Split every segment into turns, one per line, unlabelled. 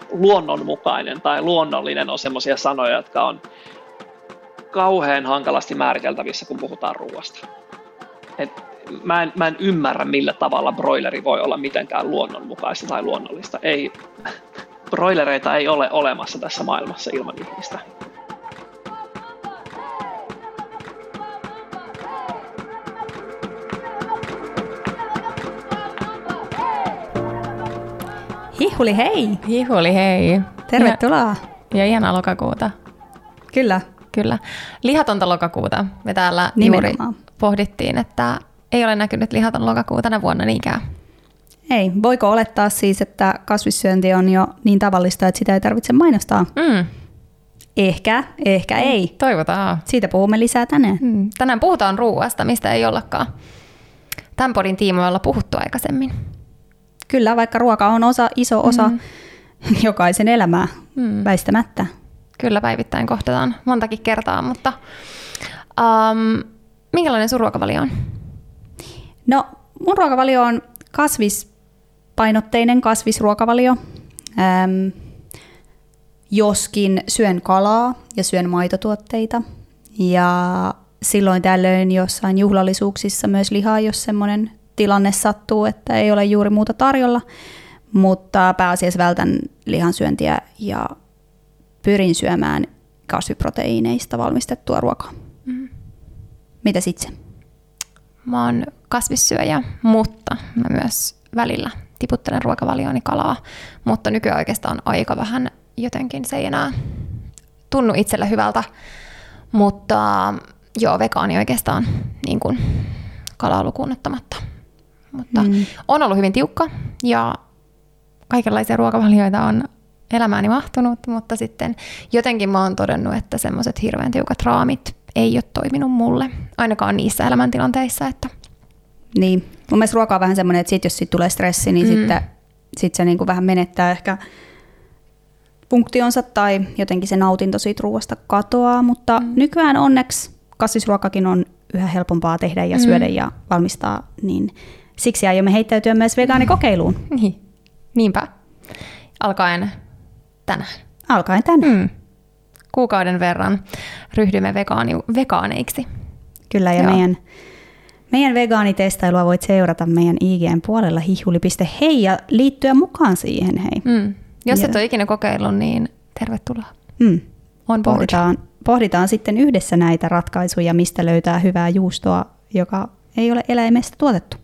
luonnonmukainen tai luonnollinen on semmoisia sanoja, jotka on kauhean hankalasti määriteltävissä, kun puhutaan ruoasta. Mä en ymmärrä, millä tavalla broileri voi olla mitenkään luonnonmukaista tai luonnollista. Broilereita ei ole olemassa tässä maailmassa ilman ihmistä.
Hihuli hei!
Hihuli hei!
Tervetuloa!
Ja ihanaa lokakuuta.
Kyllä.
Kyllä. Lihatonta lokakuuta. Me täällä
nimenomaan
juuri pohdittiin, että ei ole näkynyt lihaton lokakuu tänä vuonna niinkään.
Ei. Voiko olettaa siis, että kasvissyönti on jo niin tavallista, että sitä ei tarvitse mainostaa? Ehkä ei.
Toivotaan.
Siitä puhumme lisää tänään.
Tänään puhutaan ruuasta, mistä ei ollakaan tämän podin tiimoilla puhuttu aikaisemmin.
Kyllä, vaikka ruoka on iso osa jokaisen elämää, väistämättä.
Kyllä, päivittäin kohdataan montakin kertaa, mutta minkälainen sun ruokavalio on?
No, mun ruokavalio on kasvispainotteinen kasvisruokavalio. Joskin syön kalaa ja syön maitotuotteita. Ja silloin tällöin jossain juhlallisuuksissa myös lihaa, jos semmoinen tilanne sattuu, että ei ole juuri muuta tarjolla. Mutta pääasiassa vältän lihansyöntiä ja pyrin syömään kasviproteiineista valmistettua ruokaa. Mitäs itse?
Mä oon kasvissyöjä, mutta mä myös välillä tiputtelen ruokavaliooni kalaa. Mutta nykyään oikeastaan aika vähän jotenkin se ei enää tunnu itselle hyvältä. Mutta joo, vegaani oikeastaan niin kuin kalaa lukuun ottamatta. Mutta on ollut hyvin tiukka ja kaikenlaisia ruokavalioita on elämääni mahtunut, mutta sitten jotenkin mä oon todennut, että semmoiset hirveän tiukat raamit ei ole toiminut mulle, ainakaan niissä elämäntilanteissa. Että
niin, mun mielestä ruoka on vähän semmoinen, että jos siitä tulee stressi, niin sitten se niin kuin vähän menettää ehkä funktionsa tai jotenkin se nautinto siitä ruoasta katoaa, mutta nykyään onneksi kasvisruokakin on yhä helpompaa tehdä ja syödä ja valmistaa, niin siksi aiomme heittäytyä myös vegaanikokeiluun.
Niinpä. Alkaen
tänään.
Kuukauden verran ryhdymme vegaaneiksi.
Kyllä, ja meidän vegaanitestailua voit seurata meidän IG:n puolella hihuli.hei ja liittyä mukaan siihen. Hei.
Jos et ole ikinä kokeillut, niin tervetuloa.
Pohditaan sitten yhdessä näitä ratkaisuja, mistä löytää hyvää juustoa, joka ei ole eläimestä tuotettu.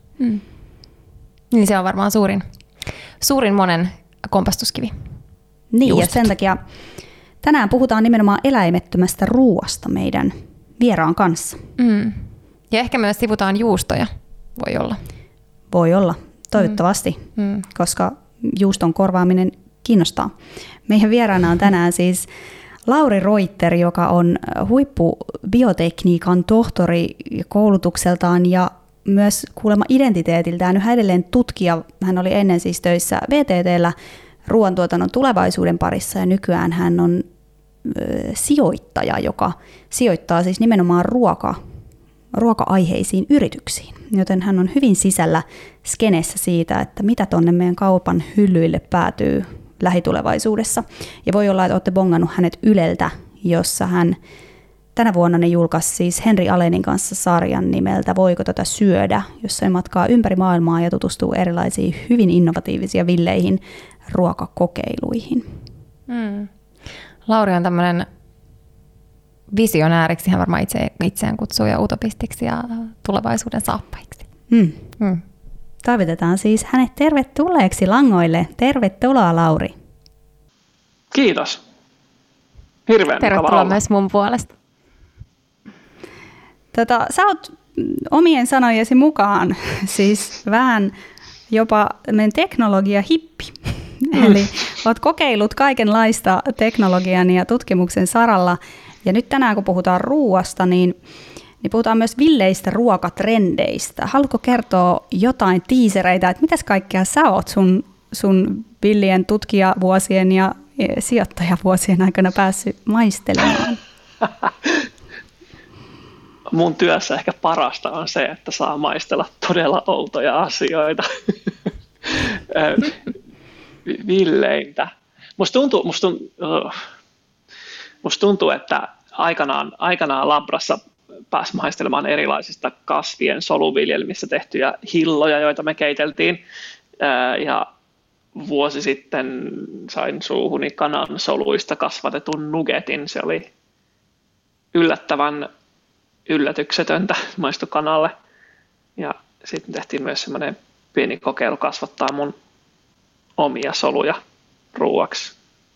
Niin se on varmaan suurin monen kompastuskivi.
Niin,
Juustot.
Ja sen takia tänään puhutaan nimenomaan eläimettömästä ruuasta meidän vieraan kanssa.
Ja ehkä myös sivutaan juustoja, voi olla.
Voi olla, toivottavasti, koska juuston korvaaminen kiinnostaa. Meidän vieraana on tänään siis Lauri Reuter, joka on huippubiotekniikan tohtori koulutukseltaan ja myös kuulemma identiteetiltään yhä edelleen tutkija. Hän oli ennen siis töissä VTT:llä ruoantuotannon tulevaisuuden parissa ja nykyään hän on sijoittaja, joka sijoittaa siis nimenomaan ruoka-aiheisiin yrityksiin. Joten hän on hyvin sisällä skenessä siitä, että mitä tonne meidän kaupan hyllyille päätyy lähitulevaisuudessa. Ja voi olla, että olette bongannut hänet Yleltä, jossa hän tänä vuonna ne julkaisi siis Henri Alenin kanssa sarjan nimeltä Voiko tätä syödä, jossa hän matkaa ympäri maailmaa ja tutustuu erilaisiin hyvin innovatiivisia villeihin ruokakokeiluihin.
Lauri on tämmöinen visionääriksi, hän varmaan itseään kutsuu ja utopistiksi ja tulevaisuuden saappaiksi.
Toivotetaan siis hänet tervetulleeksi langoille. Tervetuloa, Lauri.
Kiitos. Hirveän
tervetuloa myös mun puolesta.
Sä oot omien sanojesi mukaan siis vähän jopa teknologia-hippi. Eli oot kokeillut kaikenlaista teknologian ja tutkimuksen saralla. Ja nyt tänään, kun puhutaan ruuasta, niin puhutaan myös villeistä ruokatrendeistä. Haluatko kertoa jotain tiisereitä, että mitäs kaikkea sä oot sun villien tutkijavuosien ja sijoittajavuosien aikana päässyt maistelemaan?
Mun työssä ehkä parasta on se, että saa maistella todella outoja asioita. Villeintä. Musta tuntuu, että aikanaan labrassa pääsi maistelemaan erilaisista kasvien soluviljelmissä tehtyjä hilloja, joita me keiteltiin. Ja vuosi sitten sain suuhuni kanan soluista kasvatetun nugetin. Se oli yllättävän yllätyksetöntä, maistui kanalle. Ja sitten tehtiin myös semmoinen pieni kokeilu kasvattaa mun omia soluja ruuaksi.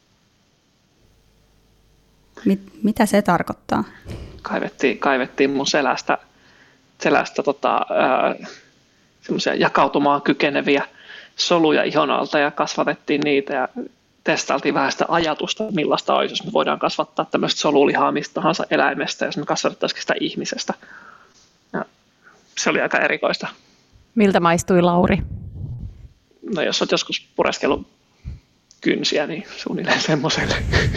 Mitä se tarkoittaa?
Kaivettiin mun selästä semmoisia jakautumaan kykeneviä soluja ihon alta ja kasvatettiin niitä ja testailtiin vähän sitä ajatusta, millaista olisi, jos me voidaan kasvattaa tämmöistä solulihaa mistä tahansa eläimestä, jos me kasvatettaisiin sitä ihmisestä. Ja se oli aika erikoista. Miltä maistui, Lauri? No jos olet joskus pureskellut kynsiä, niin suunnilleen semmoiselle.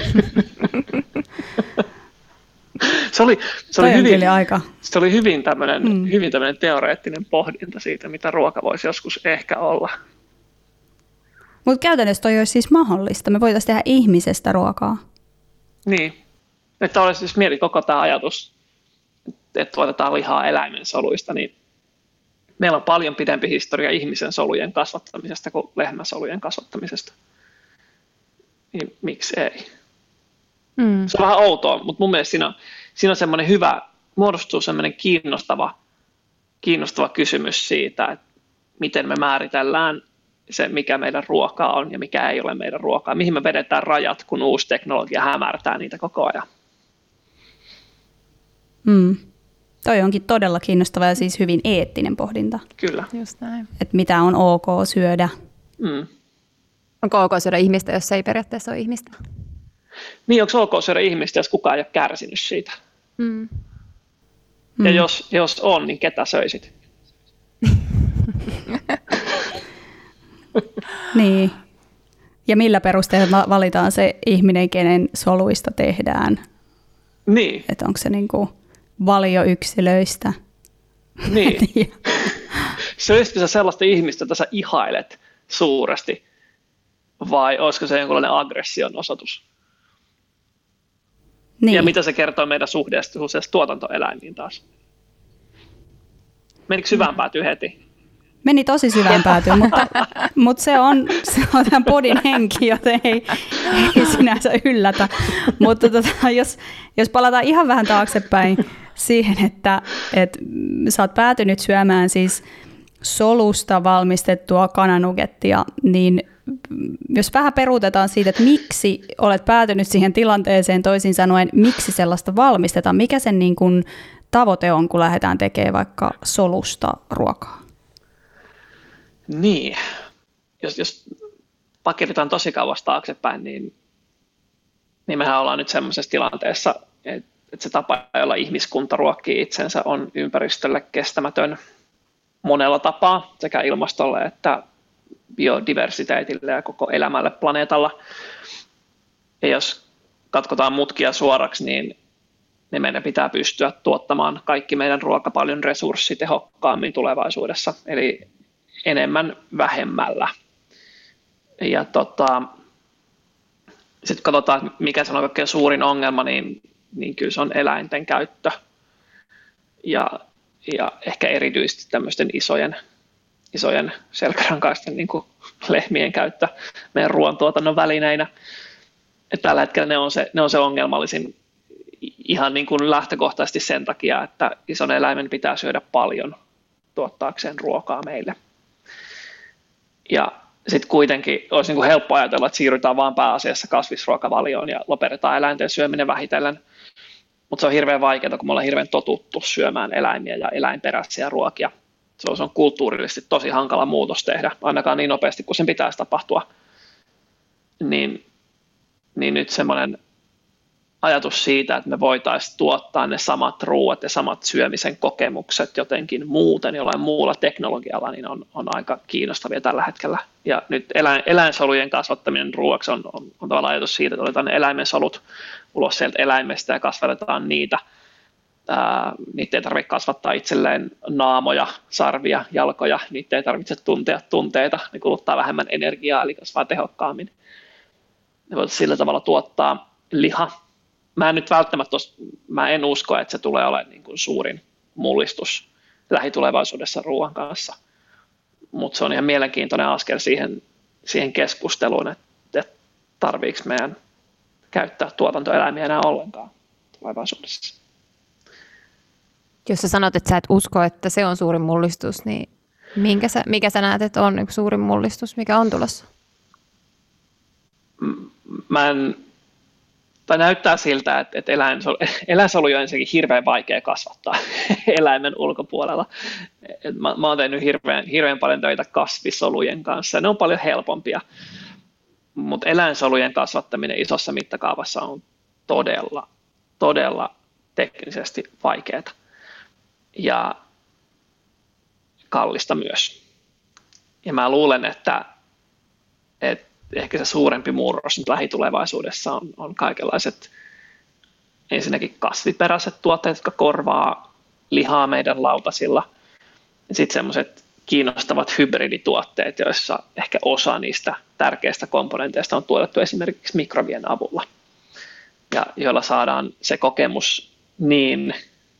Se oli hyvin tämmöinen teoreettinen pohdinta siitä, mitä ruoka voisi joskus ehkä olla.
Mutta käytännössä toi olisi siis mahdollista. Me voitaisiin tehdä ihmisestä ruokaa.
Niin. Että olisi siis mieti koko tämä ajatus, että tuotetaan lihaa eläimen soluista, niin meillä on paljon pidempi historia ihmisen solujen kasvattamisesta kuin lehmän solujen kasvattamisesta. Niin miksi ei? Se on vähän outoa, mutta mun mielestä siinä on semmoinen muodostuu semmoinen kiinnostava kysymys siitä, että miten me määritellään se, mikä meidän ruokaa on ja mikä ei ole meidän ruokaa. Mihin me vedetään rajat, kun uusi teknologia hämärtää niitä koko ajan.
Toi onkin todella kiinnostava ja siis hyvin eettinen pohdinta.
Kyllä.
Just näin.
Että mitä on ok syödä.
Onko ok syödä ihmistä, jos se ei periaatteessa ole ihmistä?
Niin, onko ok syödä ihmistä, jos kukaan ei ole kärsinyt siitä? Ja jos on, niin ketä söisit?
Niin. Ja millä perusteella valitaan se ihminen, kenen soluista tehdään?
Niin.
Että onko se niinku valioyksilöistä?
Niin. Söisitkö sä sellaista ihmistä, jota sä ihailet suuresti? Vai olisiko se jonkinlainen aggression osoitus? Niin. Ja mitä se kertoo meidän suhteesta tuotantoeläimiin taas? Menikö syvään päätyy heti?
Meni tosi syvään päätyyn, mutta se on tämän podin henki, joten ei sinänsä yllätä. Mutta jos palataan ihan vähän taaksepäin siihen, että sä oot päätynyt syömään siis solusta valmistettua kananugettia, niin jos vähän peruutetaan siitä, että miksi olet päätynyt siihen tilanteeseen, toisin sanoen, miksi sellaista valmistetaan, mikä sen niin kuin tavoite on, kun lähdetään tekemään vaikka solusta ruokaa?
Niin, jos pakiritaan tosi kauas taaksepäin, niin mehän ollaan nyt semmoisessa tilanteessa, että se tapa, jolla ihmiskunta ruokkii itsensä, on ympäristölle kestämätön monella tapaa, sekä ilmastolle että biodiversiteetille ja koko elämälle planeetalla. Ja jos katkotaan mutkia suoraksi, niin meidän pitää pystyä tuottamaan kaikki meidän ruoka paljon resurssitehokkaammin tulevaisuudessa, eli enemmän vähemmällä. Ja sitten katsotaan, mikä se on kaikkein suurin ongelma, niin kyllä se on eläinten käyttö. Ja ehkä erityisesti tämmöisten isojen selkärankaisten niin kuin lehmien käyttö meidän ruoantuotannon välineinä. Et tällä hetkellä ne on se ongelmallisin ihan niin kuin lähtökohtaisesti sen takia, että ison eläimen pitää syödä paljon tuottaakseen ruokaa meille. Ja sitten kuitenkin olisi niin kuin helppo ajatella, että siirrytään vaan pääasiassa kasvisruokavalioon ja lopetetaan eläinten syöminen vähitellen. Mutta se on hirveän vaikeaa, kun me ollaan hirveän totuttu syömään eläimiä ja eläinperäisiä ruokia. Se on kulttuurillisesti tosi hankala muutos tehdä, ainakaan niin nopeasti kuin sen pitäisi tapahtua. Niin nyt semmoinen ajatus siitä, että me voitaisiin tuottaa ne samat ruuat ja samat syömisen kokemukset jotenkin muuten jollain muulla teknologialla, niin on aika kiinnostavia tällä hetkellä. Ja nyt eläinsolujen kasvattaminen ruuaksi on tavallaan ajatus siitä, että otetaan ne eläimen solut ulos sieltä eläimestä ja kasvatetaan niitä. Niitä ei tarvitse kasvattaa itselleen naamoja, sarvia, jalkoja, niitä ei tarvitse tuntea tunteita, ne kuluttaa vähemmän energiaa, eli kasvaa tehokkaammin. me voitaisiin sillä tavalla tuottaa liha. Mä en usko, että se tulee olemaan niin kuin suurin mullistus lähitulevaisuudessa ruoan kanssa, mutta se on ihan mielenkiintoinen askel siihen keskusteluun, että tarviiko meidän käyttää tuotantoeläimiä enää ollenkaan tulevaisuudessa.
Jos sä sanot, että sä et usko, että se on suurin mullistus, niin mikä sä näet, että on yksi suurin mullistus, mikä on tulossa?
Näyttää siltä, että eläinsoluja on ensinnäkin hirveän vaikea kasvattaa eläimen ulkopuolella. Mä oon tehnyt hirveän paljon töitä kasvisolujen kanssa. Ne on paljon helpompia, mutta eläinsolujen kasvattaminen isossa mittakaavassa on todella, todella teknisesti vaikeaa ja kallista myös. Ja mä luulen, että ehkä se suurempi murros nyt lähitulevaisuudessa on kaikenlaiset ensinnäkin kasviperäiset tuotteet, jotka korvaa lihaa meidän lautasilla. Ja sitten semmoiset kiinnostavat hybridituotteet, joissa ehkä osa niistä tärkeistä komponenteista on tuotettu esimerkiksi mikrobien avulla. Ja joilla saadaan se kokemus niin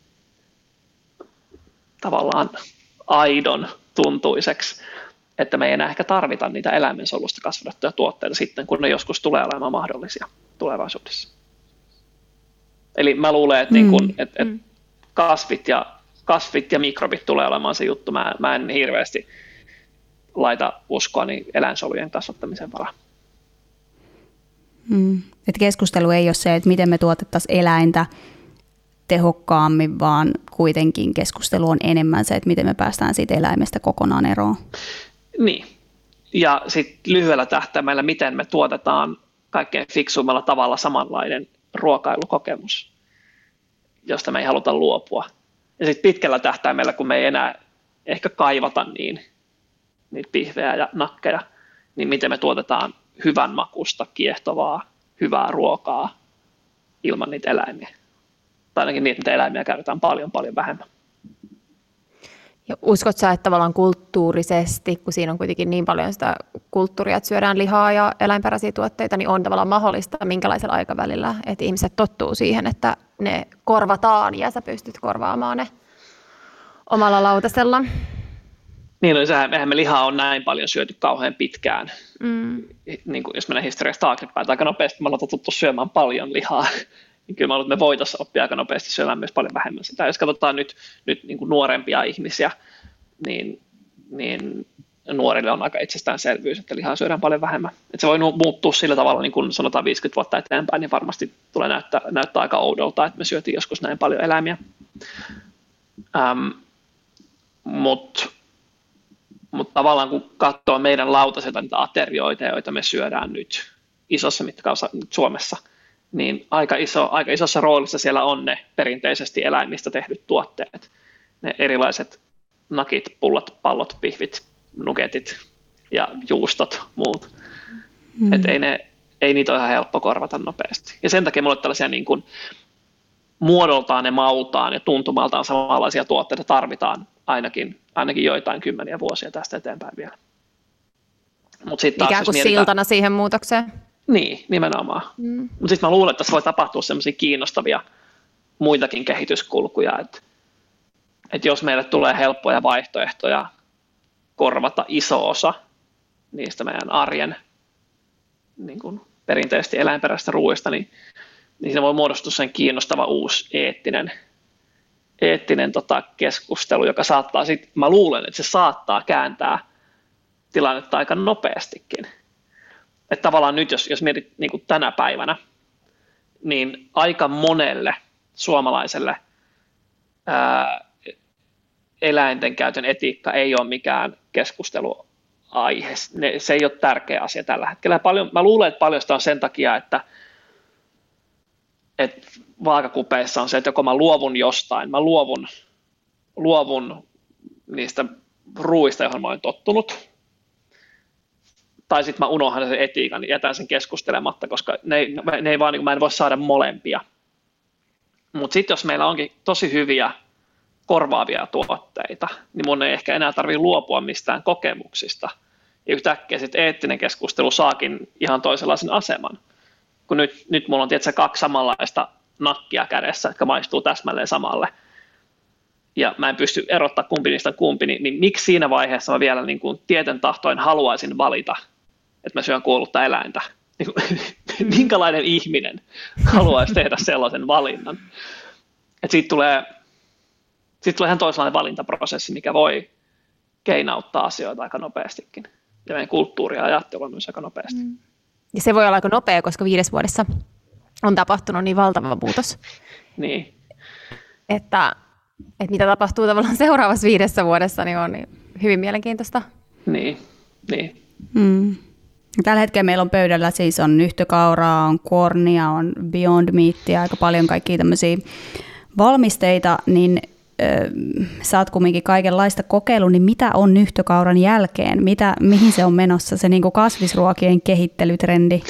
tavallaan aidon tuntuiseksi, että me ei enää ehkä tarvita niitä eläimen solusta kasvatettuja tuotteita sitten, kun ne joskus tulee olemaan mahdollisia tulevaisuudessa. Eli mä luulen, että, että kasvit ja mikrobit tulee olemaan se juttu. Mä en hirveästi laita uskoani eläinsolujen kasvattamisen varaan.
Et keskustelu ei ole se, että miten me tuotettaisiin eläintä tehokkaammin, vaan kuitenkin keskustelu on enemmän se, että miten me päästään siitä eläimestä kokonaan eroon.
Niin. Ja sitten lyhyellä tähtäimellä, miten me tuotetaan kaikkein fiksuimmalla tavalla samanlainen ruokailukokemus, josta me ei haluta luopua. Ja sitten pitkällä tähtäimellä, kun me ei enää ehkä kaivata niitä pihvejä ja nakkeja, niin miten me tuotetaan hyvän makusta, kiehtovaa, hyvää ruokaa ilman niitä eläimiä. Tai ainakin niitä eläimiä käytetään paljon, paljon vähemmän.
Ja uskot sä, että tavallaan kulttuurisesti, kun siinä on kuitenkin niin paljon sitä kulttuuria, että syödään lihaa ja eläinperäisiä tuotteita, niin on tavallaan mahdollista minkälaisella aikavälillä, että ihmiset tottuu siihen, että ne korvataan ja sä pystyt korvaamaan ne omalla lautasella?
Niin, eihän me lihaa on näin paljon syöty kauhean pitkään. Niin kuin jos mennään historiasta taaksepäin, aika nopeasti me ollaan totuttu syömään paljon lihaa. Niin kyllä me voitaisiin oppia aika nopeasti syömään myös paljon vähemmän sitä. Jos katsotaan nyt niin kuin nuorempia ihmisiä, niin nuorille on aika itsestäänselvyys, että lihaa syödään paljon vähemmän. Että se voi muuttua sillä tavalla, niin kuin sanotaan 50 vuotta eteenpäin, niin varmasti tulee näyttää aika oudolta, että me syötiin joskus näin paljon eläimiä. Mutta tavallaan kun katsoo meidän lautasilta niitä aterioita, joita me syödään nyt isossa mittakaavassa Suomessa, niin aika isossa roolissa siellä on ne perinteisesti eläimistä tehdyt tuotteet. Ne erilaiset nakit, pullat, pallot, pihvit, nugetit ja juustot, muut. Et ei niitä ole ihan helppo korvata nopeasti. Ja sen takia mulle tällaisia niin kuin muodoltaan ja mautaan ja tuntumaltaan samanlaisia tuotteita tarvitaan ainakin joitain kymmeniä vuosia tästä eteenpäin vielä.
Ikään kuin siltana siihen muutokseen.
Niin, nimenomaan. Mutta sitten mä luulen, että tässä voi tapahtua sellaisia kiinnostavia muitakin kehityskulkuja, että jos meille tulee helppoja vaihtoehtoja korvata iso osa niistä meidän arjen niin kuin perinteisesti eläinperäistä ruoista, niin siinä voi muodostua sen kiinnostava uusi eettinen keskustelu, joka saattaa sitten, mä luulen, että se saattaa kääntää tilannetta aika nopeastikin. Että tavallaan nyt, jos mietit niin kuin tänä päivänä, niin aika monelle suomalaiselle eläinten käytön etiikka ei ole mikään keskusteluaihe. Se ei ole tärkeä asia tällä hetkellä. Mä luulen, että paljon sitä on sen takia, että vaakakupeissa on se, että joko mä luovun jostain, mä luovun niistä ruuista, johon mä olen tottunut, tai sitten mä unohdan sen etiikan ja jätän sen keskustelematta, koska ne ei vaan, niin mä en voi saada molempia. Mutta sitten jos meillä onkin tosi hyviä korvaavia tuotteita, niin mun ei ehkä enää tarvitse luopua mistään kokemuksista. Ja yhtäkkiä sitten eettinen keskustelu saakin ihan toisenlaisen aseman. kun nyt mulla on tietysti 2 samanlaista nakkia kädessä, jotka maistuu täsmälleen samalle, ja mä en pysty erottaa kumpi niistä kumpi, niin miksi siinä vaiheessa mä vielä niin kuin tieten tahtoin haluaisin valita, että mä syön kuollutta eläintä? Minkälainen ihminen haluaisi tehdä sellaisen valinnan? Että siitä tulee ihan toisenlainen valintaprosessi, mikä voi keinauttaa asioita aika nopeastikin. Ja meidän kulttuuria ajattelua myös aika nopeasti.
Ja se voi olla aika nopea, koska 5 vuodessa on tapahtunut niin valtava muutos.
Niin.
Että mitä tapahtuu tavallaan seuraavassa 5 vuodessa, niin on hyvin mielenkiintoista.
Niin.
Tällä hetkellä meillä on pöydällä siis on nyhtökauraa, on kornia, on Beyond Meatia, aika paljon kaikkia tämmöisiä valmisteita, niin sä oot kumminkin kaikenlaista kokeillut, niin mitä on nyhtökauran jälkeen? Mihin se on menossa, se niin kuin kasvisruokien kehittelytrendi?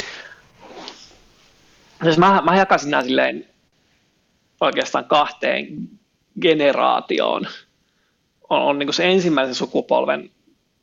Siis mä jakaisin nämä silleen oikeastaan 2 generaatioon. On niin kuin se ensimmäisen sukupolven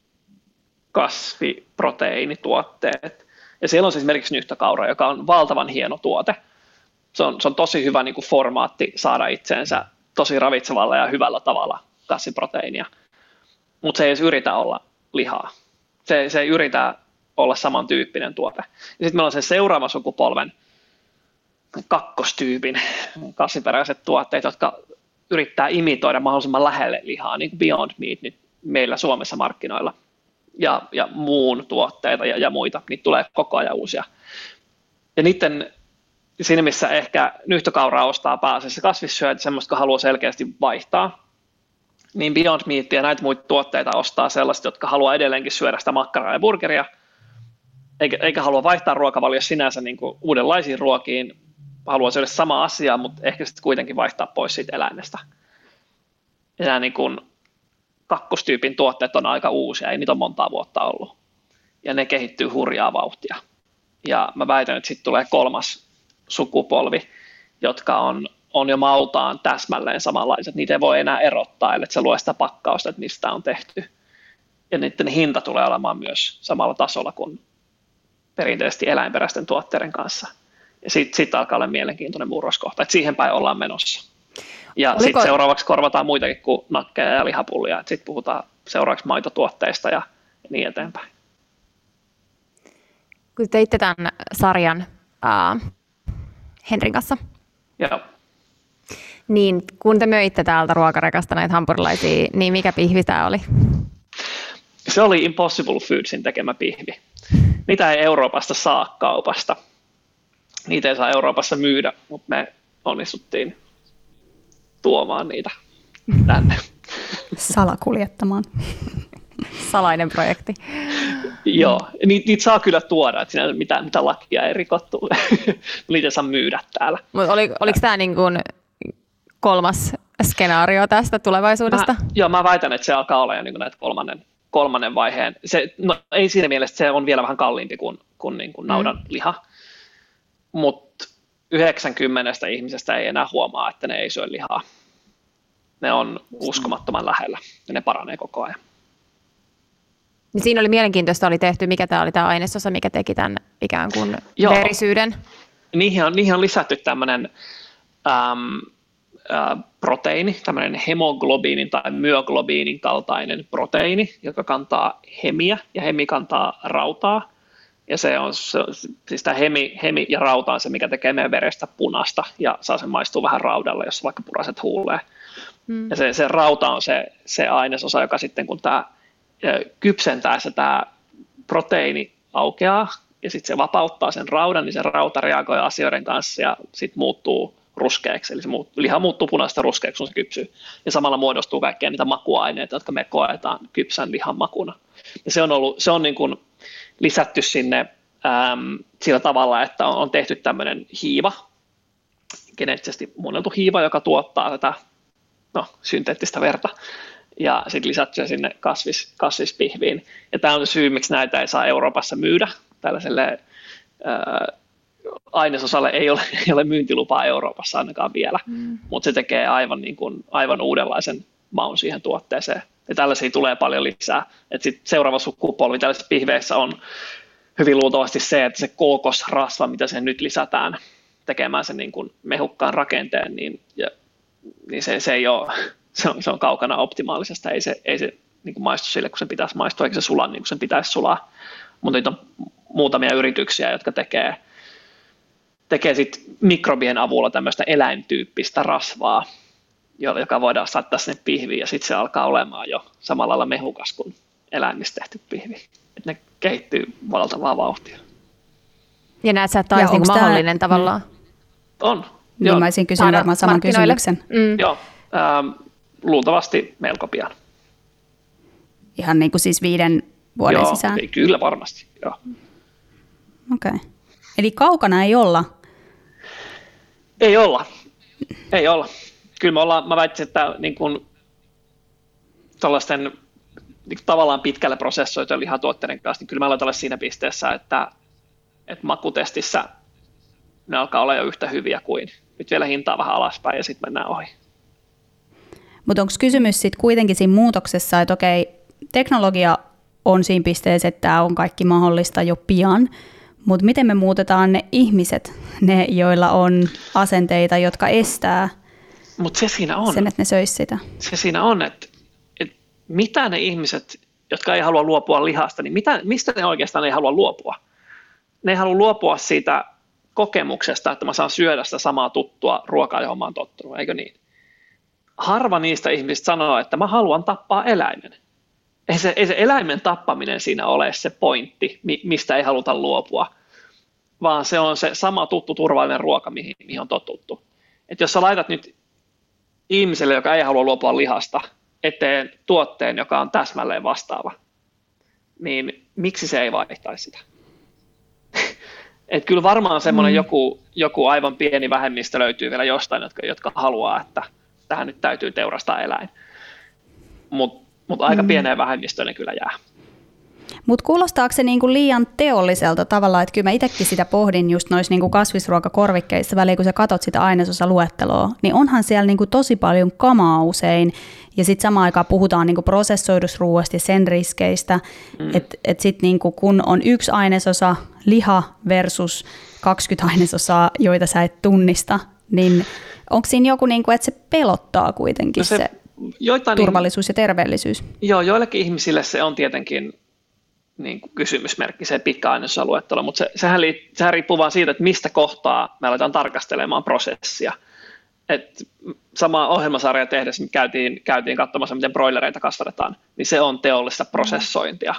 kasviproteiinituotteet. Ja siellä on siis esimerkiksi nyhtökaura, joka on valtavan hieno tuote. Se on tosi hyvä niin kuin formaatti saada itseensä tosi ravitsevalla ja hyvällä tavalla kasviproteiinia. Mutta se ei edes yritä olla lihaa. Se ei yritä olla samantyyppinen tuote. Ja sitten meillä on sen seuraava sukupolven kakkostyypin kasviperäiset tuotteet, jotka yrittää imitoida mahdollisimman lähelle lihaa, niin kuin Beyond Meat nyt meillä Suomessa markkinoilla. Ja muun tuotteita ja muita, niitä tulee koko ajan uusia. Ja niiden siinä, missä ehkä nyhtökauraa ostaa pääasiassa kasvissyöjät, semmoista, jotka haluaa selkeästi vaihtaa, niin Beyond Meat ja näitä muita tuotteita ostaa sellaiset, jotka haluaa edelleenkin syödä sitä makkaraa ja burgeria, eikä halua vaihtaa ruokavalio sinänsä niin kuin uudenlaisiin ruokiin, haluaa syödä samaa asiaa, mutta ehkä sitten kuitenkin vaihtaa pois siitä eläimestä. Ja nämä niin kuin kakkostyypin tuotteet on aika uusia, ei niitä ole montaa vuotta ollut. Ja ne kehittyy hurjaa vauhtia. Ja mä väitän, että sitten tulee 3. sukupolvi, jotka on jo maultaan täsmälleen samanlaiset. Niitä ei voi enää erottaa, ellei se lue sitä pakkausta, että mistä on tehty. Ja niiden hinta tulee olemaan myös samalla tasolla kuin perinteisesti eläinperäisten tuotteiden kanssa. Ja sitten alkaa olla mielenkiintoinen murroskohta, että siihen päin ollaan menossa. Ja sitten seuraavaksi korvataan muitakin kuin nakkeja ja lihapullia. Sitten puhutaan seuraavaksi maitotuotteista ja niin eteenpäin.
Kun teitte tämän sarjan Henrin kanssa,
Joo.
Niin kun te möitte täältä ruokarekasta näitä hampurilaisia, niin mikä pihvi tämä oli?
Se oli Impossible Foodsin tekemä pihvi. Niitä ei Euroopasta saa kaupasta. Niitä ei saa Euroopassa myydä, mutta me onnistuttiin tuomaan niitä tänne.
Salakuljettamaan.
Salainen projekti.
Joo, niitä saa kyllä tuoda, että siinä mitä lakia ei rikottu. Niitä saa myydä täällä.
Mutta oliko tämä niin kuin 3. skenaario tästä tulevaisuudesta?
Mä väitän, että se alkaa olla jo niin kuin näitä kolmannen vaiheen. Ei siinä mielessä, että se on vielä vähän kalliimpi kuin niin kuin naudan liha, mutta 90 ihmisestä ei enää huomaa, että ne ei syö lihaa. Ne on uskomattoman lähellä ja ne paranee koko ajan.
Niin siinä oli mielenkiintoista, oli tehty, mikä tämä oli tämä ainesosa, mikä teki tämän ikään kuin verisyyden.
Niihin on lisätty tämmöinen proteiini, tämmöinen hemoglobiinin tai myoglobiinin kaltainen proteiini, joka kantaa hemiä ja hemi kantaa rautaa. Ja siis tämä hemi ja rauta on se, mikä tekee meidän verestä punaista ja saa sen maistua vähän raudalle, jos vaikka puraset huulee. Ja se rauta on se ainesosa, joka sitten kun tämä kypsentäessä tämä proteiini aukeaa ja sitten se vapauttaa sen raudan, niin se rauta reagoi asioiden kanssa ja sitten muuttuu ruskeaksi. Eli liha muuttuu punaista ruskeaksi, kun se kypsyy. Ja samalla muodostuu kaikkia niitä makuaineita, jotka me koetaan kypsän lihan makuna. Ja se on niin kuin lisätty sinne sillä tavalla, että on tehty tämmöinen hiiva, geneettisesti muunneltu hiiva, joka tuottaa tätä synteettistä verta. Ja sitten lisätty se sinne kasvispihviin. Ja tämä on se syy, miksi näitä ei saa Euroopassa myydä. Tällaiselle ainesosalle ei ole myyntilupaa Euroopassa ainakaan vielä, mutta se tekee aivan uudenlaisen maun siihen tuotteeseen. Ja tällaisia tulee paljon lisää. Et sit seuraava sukupolvi tällaisissa pihveissä hyvin luultavasti se, että se kookosrasva, mitä sen nyt lisätään tekemään sen niin kuin mehukkaan rakenteen, niin se ei ole, se on kaukana optimaalisesta, ei se niin kuin maistu sille, kun sen pitäisi maistua, eikä se sula niin kuin sen pitäisi sulaa. Mutta nyt on muutamia yrityksiä, jotka tekee sit mikrobien avulla tämmöistä eläintyyppistä rasvaa, joka voidaan saattaa sinne pihviin, ja sitten se alkaa olemaan jo samalla lailla mehukas kuin eläimistä tehty pihvi. Et ne kehittyy valtavaa vauhtia.
Ja näet sä, että tämä olisi niin mahdollinen tavallaan?
On.
Niin mä olisin kysynyt varmaan saman kysymyksen.
Joo, luultavasti melko pian.
Ihan niin kuin siis 5 vuoden sisään?
Joo, kyllä varmasti.
Okei. Eli kaukana ei olla?
Ei olla. Kyllä mä väittäisin, että niin kuin tällaisten niin tavallaan pitkälle prosessoitujen lihatuotteiden kanssa, niin kyllä me aletaan olla siinä pisteessä, että makutestissä ne alkaa olla jo yhtä hyviä kuin nyt vielä hintaa vähän alaspäin ja sitten mennään ohi.
Mutta onko kysymys sitten kuitenkin siinä muutoksessa, että okei, teknologia on siinä pisteessä, että tämä on kaikki mahdollista jo pian, mutta miten me muutetaan ne ihmiset, ne joilla on asenteita, jotka estää
se siinä on.
Sen, että ne söisi sitä?
Se siinä on, että mitä ne ihmiset, jotka ei halua luopua lihasta, niin mistä ne oikeastaan ei halua luopua? Ne ei halua luopua siitä kokemuksesta, että mä saan syödä sitä samaa tuttua ruokaa, johon mä oon tottunut, eikö niin? Harva niistä ihmisistä sanoo, että mä haluan tappaa eläimen. Ei se eläimen tappaminen siinä ole se pointti, mistä ei haluta luopua, vaan se on se sama tuttu turvallinen ruoka, mihin on totuttu. Et jos sä laitat nyt ihmiselle, joka ei halua luopua lihasta, eteen tuotteen, joka on täsmälleen vastaava, niin miksi se ei vaihtaisi sitä? Et kyllä varmaan semmoinen joku aivan pieni vähemmistö löytyy vielä jostain, jotka haluaa, että tähän nyt täytyy teurastaa eläin. Mutta aika pieneen vähemmistöön ne kyllä jää.
Mutta kuulostaako se niinku liian teolliselta tavalla, että kyllä mä itsekin sitä pohdin just noissa niinku kasvisruokakorvikkeissa väliin, kun sä katot sitä ainesosaluetteloa, niin onhan siellä niinku tosi paljon kamaa usein, ja sitten samaan aikaan puhutaan niinku prosessoidusta ruoasta ja sen riskeistä, että sitten niinku kun on yksi ainesosa, liha versus 20 ainesosaa, joita sä et tunnista, niin onko siinä joku, niinku, että se pelottaa kuitenkin se turvallisuus ja terveellisyys? Joo,
joillekin ihmisille se on tietenkin niin kuin kysymysmerkki, se pitkä ainesosaluettelo, mutta sehän riippuu vaan siitä, että mistä kohtaa me aletaan tarkastelemaan prosessia. Et sama ohjelmasarja tehdessä, me käytiin katsomassa, miten broilereita kasvatetaan, niin se on teollista prosessointia.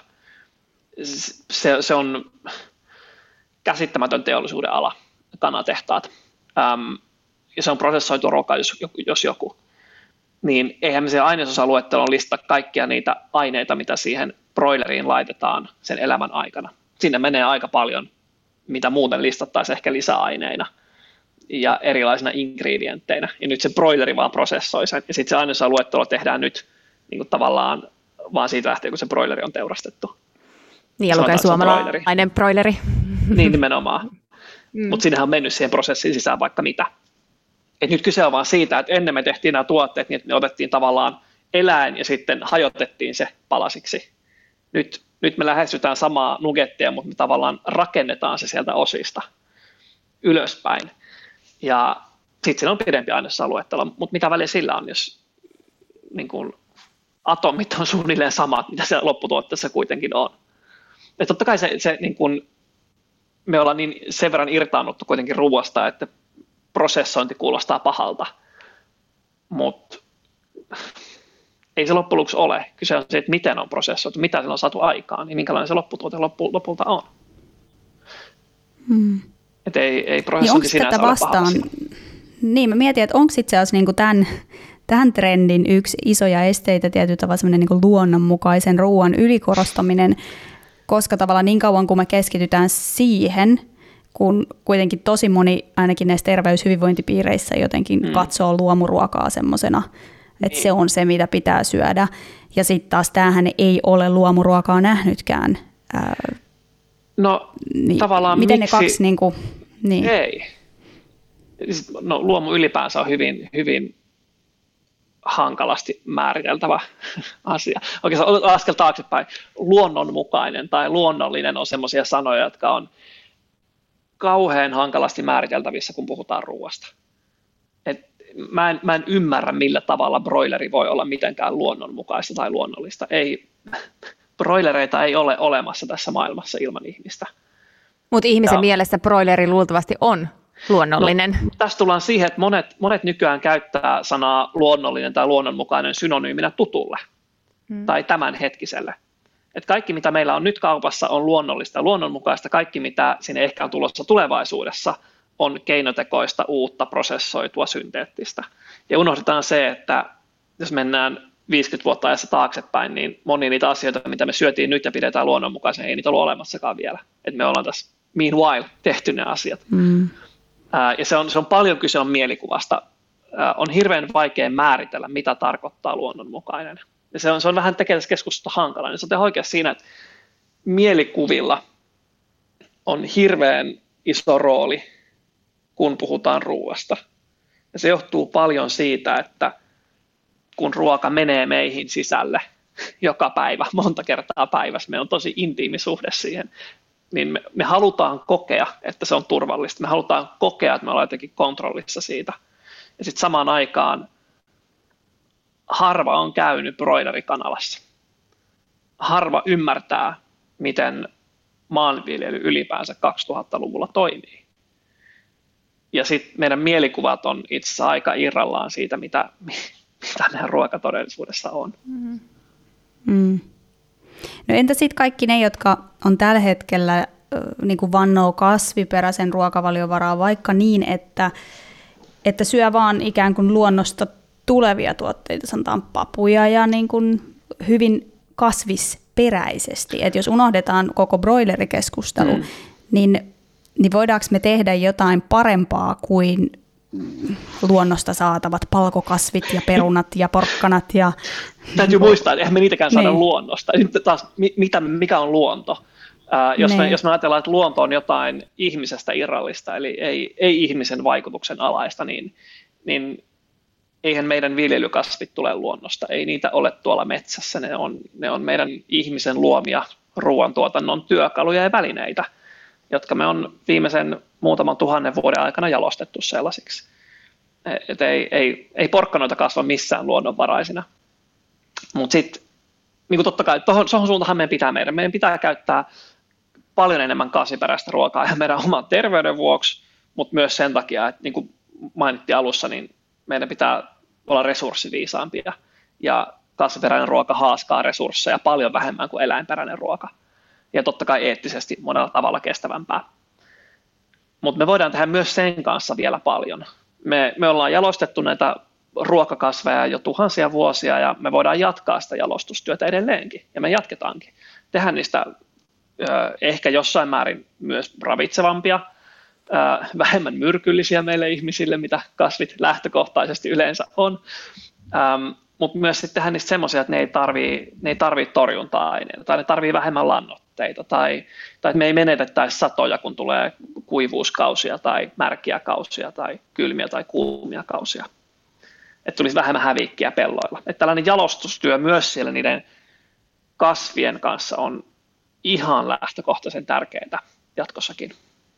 Se on käsittämätön teollisuuden ala, kanatehtaat. Ja se on prosessoitu ruoka, jos joku. Niin eihän me se ainesosaluettelon lista kaikkia niitä aineita, mitä siihen broileriin laitetaan sen elämän aikana. Sinne menee aika paljon, mitä muuten listattaisiin ehkä lisäaineina ja erilaisina ingredientteinä. Ja nyt se broileri vaan prosessoi sen. Ja sitten se ainesosaluettelo tehdään nyt niin kuin tavallaan vaan siitä lähtien, kun se broileri on teurastettu.
Niin, ja lukee suomalainen broileri.
Niin nimenomaan. Mutta sinnehän on mennyt siihen prosessiin sisään vaikka mitä. Et nyt kyse on vaan siitä, että ennen me tehtiin nämä tuotteet niin, että me otettiin tavallaan eläin ja sitten hajotettiin se palasiksi. Nyt me lähestytään samaa nuggettia, mutta me tavallaan rakennetaan se sieltä osista ylöspäin. Ja sitten siinä on pidempi ainesosaluettelo, mutta mitä väliä sillä on, jos niin kun, atomit on suunnilleen samat, mitä siellä lopputuotteessa kuitenkin on. Ja totta kai se niin kun, me ollaan niin sen verran irtaannuttu kuitenkin ruoasta, että prosessointi kuulostaa pahalta, mutta ei se loppujen lopuksi ole. Kyse on se, että miten on prosessoitu, mitä sillä on saatu aikaan, niin minkälainen se lopputuote lopulta on. Että ei prosessointi sinänsä ole paha asia.
Niin, mä mietin, että onko itse asiassa niinku tämän trendin yksi isoja esteitä tietyllä tavalla semmoinen niinku luonnonmukaisen ruoan ylikorostaminen, koska tavallaan niin kauan kun me keskitytään siihen, kun kuitenkin tosi moni ainakin näissä terveyshyvinvointipiireissä jotenkin katsoo luomuruokaa semmoisena, että se on se, mitä pitää syödä. Ja sitten taas tämähän ei ole luomuruokaa nähnytkään.
No
niin,
tavallaan
miten
miksi?
Ne kaksi niin.
Ei. No, luomu ylipäänsä on hyvin, hyvin hankalasti määriteltävä asia. Oikeastaan askel taaksepäin. Luonnonmukainen tai luonnollinen on semmoisia sanoja, jotka on kauhean hankalasti määriteltävissä, kun puhutaan ruoasta. Mä en ymmärrä, millä tavalla broileri voi olla mitenkään luonnonmukaista tai luonnollista. Broilereita ei ole olemassa tässä maailmassa ilman ihmistä.
Mutta ihmisen mielessä broileri luultavasti on luonnollinen.
No, tässä tullaan siihen, että monet nykyään käyttää sanaa luonnollinen tai luonnonmukainen synonyyminä tutulle tai tämänhetkiselle. Et kaikki, mitä meillä on nyt kaupassa, on luonnollista ja luonnonmukaista. Kaikki, mitä sinne ehkä on tulossa tulevaisuudessa, on keinotekoista, uutta, prosessoitua, synteettistä. Ja unohdetaan se, että jos mennään 50 vuotta ajassa taaksepäin, niin moni niitä asioita, mitä me syötiin nyt ja pidetään luonnonmukaisen, ei niitä ollut olemassakaan vielä. Et me ollaan tässä meanwhile tehty ne asiat. Ja se on paljon kyse on mielikuvasta. On hirveän vaikea määritellä, mitä tarkoittaa luonnonmukainen. Ja se on vähän tekee tässä keskustelusta hankala. Se on oikein siinä, että mielikuvilla on hirveän iso rooli, kun puhutaan ruoasta. Ja se johtuu paljon siitä, että kun ruoka menee meihin sisälle joka päivä, monta kertaa päivässä, meillä on tosi intiimi suhde siihen, niin me halutaan kokea, että se on turvallista. Me halutaan kokea, että me ollaan jotenkin kontrollissa siitä. Ja sitten samaan aikaan harva on käynyt broilerikanalassa. Harva ymmärtää, miten maanviljely ylipäänsä 2000-luvulla toimii. Ja sitten meidän mielikuvat on itse asiassa aika irrallaan siitä, mitä meidän ruoka todellisuudessa on.
No entä sitten kaikki ne, jotka on tällä hetkellä niin kuin vannoo kasviperäisen ruokavalion varaa vaikka niin, että syö vaan ikään kuin luonnosta tulevia tuotteita, sanotaan papuja ja niin kuin hyvin kasvisperäisesti. Että jos unohdetaan koko broilerikeskustelu, niin voidaanko me tehdä jotain parempaa kuin luonnosta saatavat palkokasvit ja perunat ja porkkanat? Ja
täytyy muistaa, että eihän me niitäkään saada luonnosta. Nyt taas, mikä on luonto? Jos me ajatellaan, että luonto on jotain ihmisestä irrallista, eli ei ihmisen vaikutuksen alaista, niin eihän meidän viljelykasvit tule luonnosta. Ei niitä ole tuolla metsässä. Ne on meidän ihmisen luomia ruoantuotannon työkaluja ja välineitä, jotka me on viimeisen muutaman 1000 vuoden aikana jalostettu sellaisiksi. Et ei porkkanoita kasva missään luonnonvaraisina. Mutta sitten niin totta kai tuohon suuntaan meidän pitää käyttää paljon enemmän kasviperäistä ruokaa ja meidän oman terveyden vuoksi, mutta myös sen takia, että niin kuin mainittiin alussa, niin meidän pitää olla resurssiviisaampia ja kasviperäinen ruoka haaskaa resursseja paljon vähemmän kuin eläinperäinen ruoka. Ja totta kai eettisesti monella tavalla kestävämpää. Mutta me voidaan tehdä myös sen kanssa vielä paljon. Me ollaan jalostettu näitä ruokakasveja jo tuhansia vuosia ja me voidaan jatkaa sitä jalostustyötä edelleenkin. Ja me jatketaankin. Tehdään niistä ehkä jossain määrin myös ravitsevampia, vähemmän myrkyllisiä meille ihmisille, mitä kasvit lähtökohtaisesti yleensä on. Mutta myös sitten tehdään niistä semmoisia, että ne ei tarvitse torjunta-aineita tai ne tarvitsee vähemmän lannoitteita tai että me ei menetettäisi satoja, kun tulee kuivuuskausia tai märkiä kausia tai kylmiä tai kuumia kausia. Että tulisi vähemmän hävikkiä pelloilla. Että tällainen jalostustyö myös siellä niiden kasvien kanssa on ihan lähtökohtaisen tärkeää jatkossakin.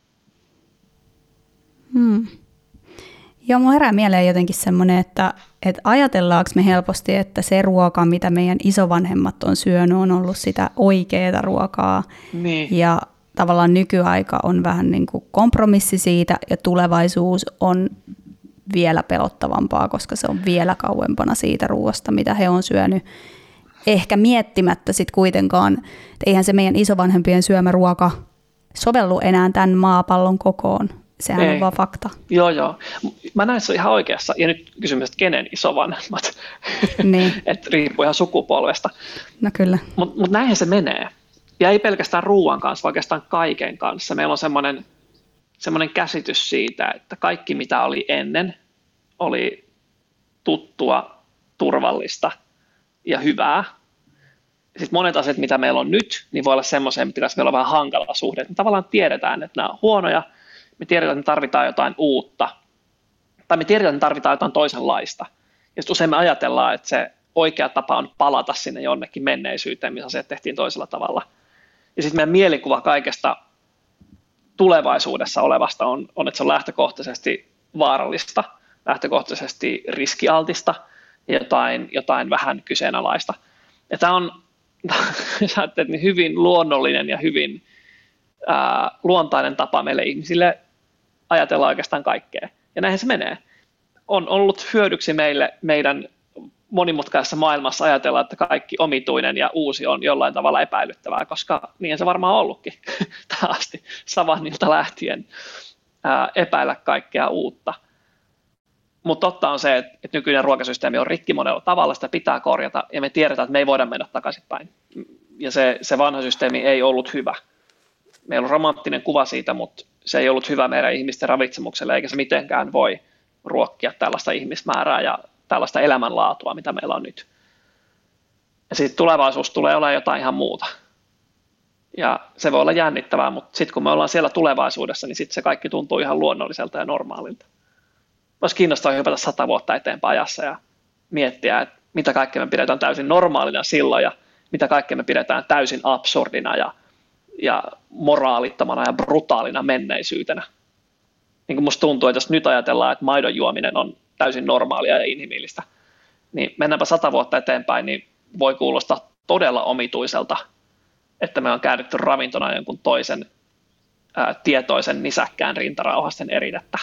Joo, mun herää mieleen jotenkin semmoinen, että ajatellaanko me helposti, että se ruoka, mitä meidän isovanhemmat on syönyt, on ollut sitä oikeaa ruokaa.
Niin.
Ja tavallaan nykyaika on vähän niin kuin kompromissi siitä, ja tulevaisuus on vielä pelottavampaa, koska se on vielä kauempana siitä ruoasta, mitä he on syönyt. Ehkä miettimättä sitten kuitenkaan, että eihän se meidän isovanhempien syömä ruoka sovellu enää tämän maapallon kokoon. Sehän on vaan fakta.
Joo. Mä näen, että se on ihan oikeassa. Ja nyt kysymys, että kenen isovanhemmat. Niin. Että riippuu ihan sukupolvesta.
No kyllä.
Mutta näinhän se menee. Ja ei pelkästään ruoan kanssa, vaan oikeastaan kaiken kanssa. Meillä on semmoinen käsitys siitä, että kaikki mitä oli ennen oli tuttua, turvallista ja hyvää. Sitten monet asiat, mitä meillä on nyt, niin voi olla semmoisia, mitä meillä on vähän hankala suhde. Me tavallaan tiedetään, että nämä on huonoja. Me tiedetään, että me tarvitaan jotain uutta. Tai me tiedetään, että me tarvitaan jotain toisenlaista. Ja sitten usein me ajatellaan, että se oikea tapa on palata sinne jonnekin menneisyyteen, missä asiat tehtiin toisella tavalla. Ja sitten meidän mielikuva kaikesta tulevaisuudessa olevasta on, että se on lähtökohtaisesti vaarallista, lähtökohtaisesti riskialtista ja jotain vähän kyseenalaista. Ja tämä on niin hyvin luonnollinen ja hyvin luontainen tapa meille ihmisille ajatella oikeastaan kaikkea. Ja näinhän se menee. On ollut hyödyksi meille meidän monimutkaisessa maailmassa ajatella, että kaikki omituinen ja uusi on jollain tavalla epäilyttävää, koska niin se varmaan ollutkin tähän asti savannilta lähtien epäillä kaikkea uutta. Mutta totta on se, että nykyinen ruokasysteemi on rikki monella tavalla, sitä pitää korjata ja me tiedetään, että me ei voida mennä takaisinpäin. Ja se vanha systeemi ei ollut hyvä. Meillä on romanttinen kuva siitä, mutta se ei ollut hyvä meidän ihmisten ravitsemukselle, eikä se mitenkään voi ruokkia tällaista ihmismäärää ja tällaista elämänlaatua, mitä meillä on nyt. Ja sitten tulevaisuus tulee olemaan jotain ihan muuta. Ja se voi olla jännittävää, mutta sitten kun me ollaan siellä tulevaisuudessa, niin sitten se kaikki tuntuu ihan luonnolliselta ja normaalilta. Olisi kiinnostavaa hypätä 100 vuotta eteenpäin ajassa ja miettiä, että mitä kaikkea me pidetään täysin normaalina silloin ja mitä kaikkea me pidetään täysin absurdina ja moraalittomana ja brutaalina menneisyytenä. Niin kuin musta tuntuu, että jos nyt ajatellaan, että maidon juominen on täysin normaalia ja inhimillistä, niin mennäänpä 100 vuotta eteenpäin, niin voi kuulostaa todella omituiselta, että me on käytetty ravintona jonkun toisen tietoisen nisäkkään rintarauhasten eridettä.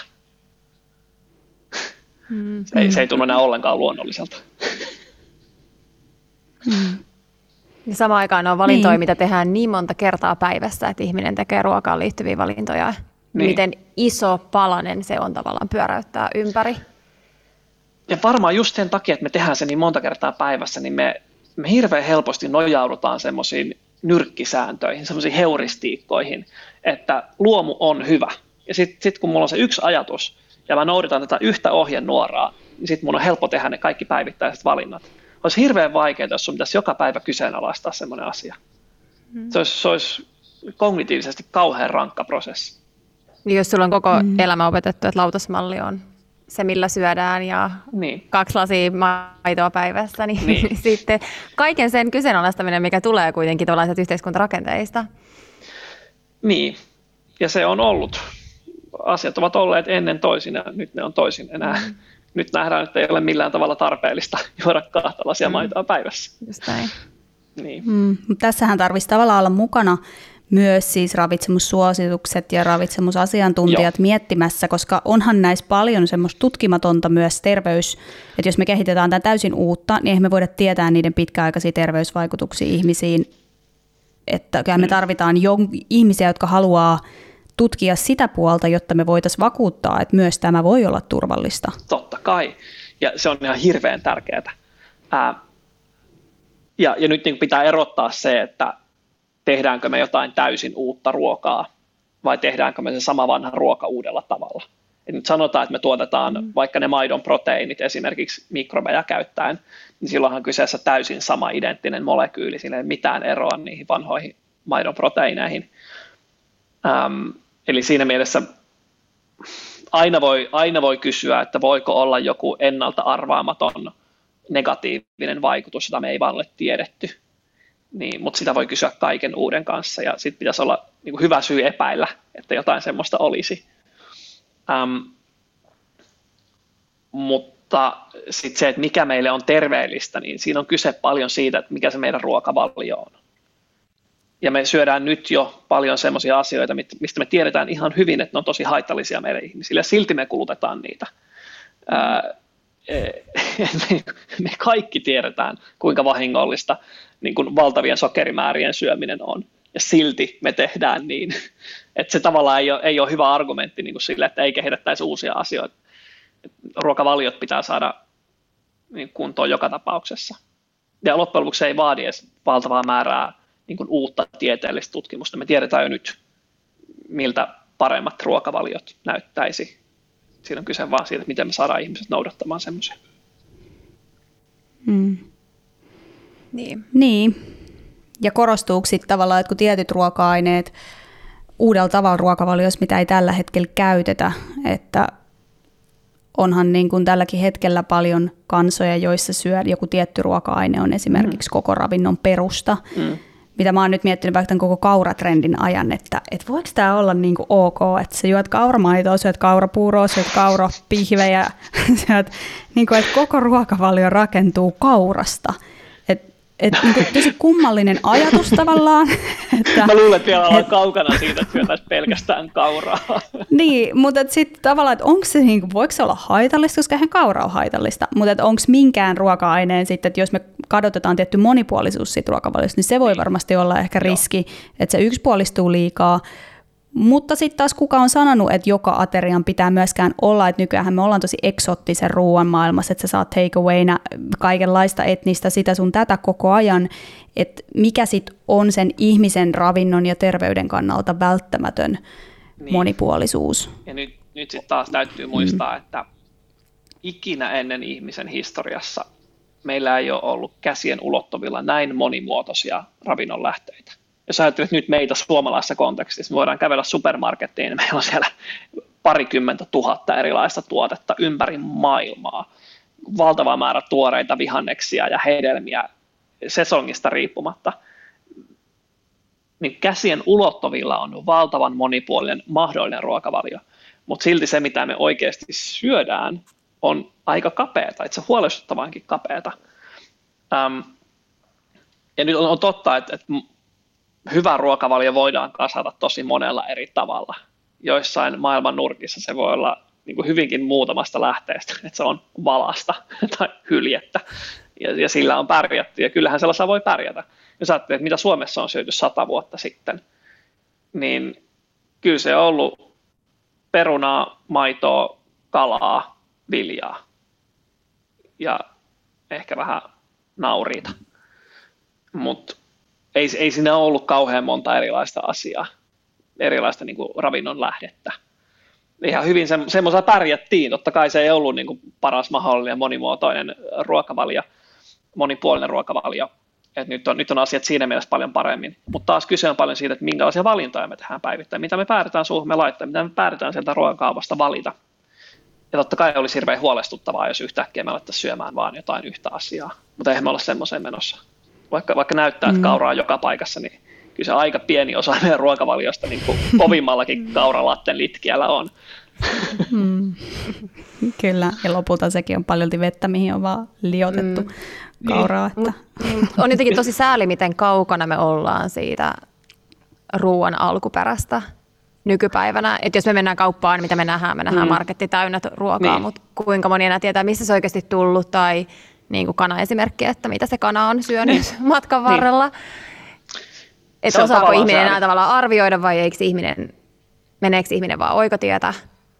Se ei tunnu enää ollenkaan luonnolliselta.
Ja samaan aikaan on valintoja, mitä tehdään niin monta kertaa päivässä, että ihminen tekee ruokaan liittyviä valintoja. Niin. Miten iso palanen se on tavallaan pyöräyttää ympäri.
Ja varmaan just sen takia, että me tehdään se niin monta kertaa päivässä, niin me hirveän helposti nojaudutaan semmoisiin nyrkkisääntöihin, semmoisiin heuristiikkoihin, että luomu on hyvä. Ja sitten kun mulla on se yksi ajatus, ja mä noudatan tätä yhtä ohjenuoraa, niin sitten mun on helppo tehdä ne kaikki päivittäiset valinnat. Olisi hirveän vaikeaa, jos sun pitäisi joka päivä kyseenalaistaa semmoinen asia. Se olisi kognitiivisesti kauhean rankka prosessi.
Niin jos sulla on koko elämä opetettu, että lautasmalli on se, millä syödään ja 2 lasia maitoa päivässä, niin sitten kaiken sen kyseenalaistaminen, mikä tulee kuitenkin tällaiset yhteiskuntarakenteista.
Niin, ja se on ollut. Asiat ovat olleet ennen toisin ja nyt ne on toisin enää. Nyt nähdään, että ei ole millään tavalla tarpeellista juoda 2 lasia maitoa päivässä.
Just näin.
Niin.
Mutta tässähän tarvitsisi tavallaan olla mukana myös siis ravitsemussuositukset ja ravitsemusasiantuntijat miettimässä, koska onhan näissä paljon semmoista tutkimatonta myös terveys, että jos me kehitetään tämän täysin uutta, niin eihän me voida tietää niiden pitkäaikaisia terveysvaikutuksia ihmisiin, että kyllä me tarvitaan ihmisiä, jotka haluaa tutkia sitä puolta, jotta me voitaisiin vakuuttaa, että myös tämä voi olla turvallista.
Totta kai, ja se on ihan hirveän tärkeää. Ja nyt niin pitää erottaa se, että tehdäänkö me jotain täysin uutta ruokaa vai tehdäänkö me se sama vanha ruoka uudella tavalla. Et nyt sanotaan, että me tuotetaan vaikka ne maidon proteiinit esimerkiksi mikrobeja käyttäen, niin silloinhan kyseessä täysin sama identtinen molekyyli, siinä ei mitään eroa niihin vanhoihin maidon proteiineihin. Eli siinä mielessä aina voi kysyä, että voiko olla joku ennalta arvaamaton negatiivinen vaikutus, jota me ei vaan ole tiedetty. Niin, mutta sitä voi kysyä kaiken uuden kanssa ja sitten pitäisi olla niin kuin hyvä syy epäillä, että jotain semmoista olisi. Mutta sitten se, että mikä meille on terveellistä, niin siinä on kyse paljon siitä, että mikä se meidän ruokavalio on. Ja me syödään nyt jo paljon semmoisia asioita, mistä me tiedetään ihan hyvin, että ne on tosi haitallisia meille ihmisille. Silti me kulutetaan niitä. Me kaikki tiedetään, kuinka vahingollista niin kuin valtavien sokerimäärien syöminen on. Ja silti me tehdään niin. Että se tavallaan ei ole hyvä argumentti niin kuin sille, että ei kehitettäisi uusia asioita. Ruokavaliot pitää saada niin kuntoon joka tapauksessa. Ja loppujen lopuksi se ei vaadi edes valtavaa määrää niin kuin uutta tieteellistä tutkimusta. Me tiedetään jo nyt, miltä paremmat ruokavaliot näyttäisi. Siinä on kyse vaan siitä, miten me saadaan ihmiset noudattamaan semmoisia.
Niin. Ja korostuuko sitten tavallaan, että kun tietyt ruoka-aineet uudella tavalla ruokavaliossa, mitä ei tällä hetkellä käytetä, että onhan niin kuin tälläkin hetkellä paljon kansoja, joissa joku tietty ruoka-aine on esimerkiksi koko ravinnon perusta. Mitä mä oon nyt miettinyt vaikka tämän koko kauratrendin ajan, että voiko tämä olla niin kuin ok, että sä juot kauramaitoa, syöt kaurapuuroa, syöt kaurapihvejä, niin kuin, että koko ruokavalio rakentuu kaurasta. Niin tosi kummallinen ajatus tavallaan. Että,
mä luulen, että vielä ollaan kaukana siitä, että syötäisiin pelkästään kauraa.
Niin, mutta sitten tavallaan, että onko se, voiko se olla haitallista, koska eihän kaura ole haitallista, mutta onko minkään ruoka-aineen sitten, että jos me kadotetaan tietty monipuolisuus siitä ruokavaliosta, niin se voi varmasti olla ehkä riski, että se yksipuolistuu liikaa. Mutta sitten taas kuka on sanonut, että joka aterian pitää myöskään olla, että nykyään me ollaan tosi eksoottisen ruoan maailmassa, että sä saat takeawayna kaikenlaista etnistä sitä sun tätä koko ajan, että mikä sitten on sen ihmisen ravinnon ja terveyden kannalta välttämätön monipuolisuus.
Ja nyt sitten taas täytyy muistaa, että ikinä ennen ihmisen historiassa meillä ei ole ollut käsien ulottuvilla näin monimuotoisia ravinnon lähteitä. Jos ajattelet nyt meitä suomalaisessa kontekstissa, me voidaan kävellä supermarkettiin, niin meillä on siellä 20 000 erilaista tuotetta ympäri maailmaa. Valtava määrä tuoreita vihanneksia ja hedelmiä sesongista riippumatta. Niin käsien ulottuvilla on valtavan monipuolinen mahdollinen ruokavalio, mutta silti se, mitä me oikeasti syödään, on aika kapeata, itse huolestuttavankin kapeata. Ja nyt on totta, että hyvä ruokavalio voidaan kasata tosi monella eri tavalla. Joissain maailman nurkissa se voi olla niin kuin hyvinkin muutamasta lähteestä, että se on valasta tai hyljettä, ja sillä on pärjätty, ja kyllähän sellaisella voi pärjätä. Jos ajattelee, että mitä Suomessa on syöty 100 vuotta sitten, niin kyllä se on ollut perunaa, maitoa, kalaa, viljaa ja ehkä vähän nauriita, mutta ei siinä ollut kauhean monta erilaista asiaa, erilaista niin kuin ravinnon lähdettä. Ihan hyvin semmoisella pärjättiin. Totta kai se ei ollut niin kuin paras mahdollinen monimuotoinen ruokavalio, monipuolinen ruokavalio. Et nyt on asiat siinä mielessä paljon paremmin. Mutta taas kyse on paljon siitä, että minkälaisia valintoja me tehdään päivittäin, mitä me päätetään suuhun me laittaa, mitä me päätetään sieltä ruokakaupasta valita. Ja totta kai olisi hirveän huolestuttavaa, jos yhtäkkiä me alettaisiin syömään vaan jotain yhtä asiaa. Mutta eihän me olla semmoiseen menossa. Vaikka näyttää, että kauraa on joka paikassa, niin kyllä se aika pieni osa meidän ruokavaliosta niin kuin kovimmallakin kauralatten litkiällä on.
Kyllä, ja lopulta sekin on paljolti vettä, mihin on vaan liotettu kauraa. Että.
On jotenkin tosi sääli, miten kaukana me ollaan siitä ruoan alkuperästä nykypäivänä. Että jos me mennään kauppaan, mitä me nähdään marketti täynnä ruokaa, niin. Mutta kuinka moni enää tietää, missä se oikeasti tullut, tai niin kuin kana-esimerkki, että mitä se kana on syönyt matkan varrella. Että osaako ihminen enää tavallaan arvioida, vai meneekö ihminen vaan oikotietä?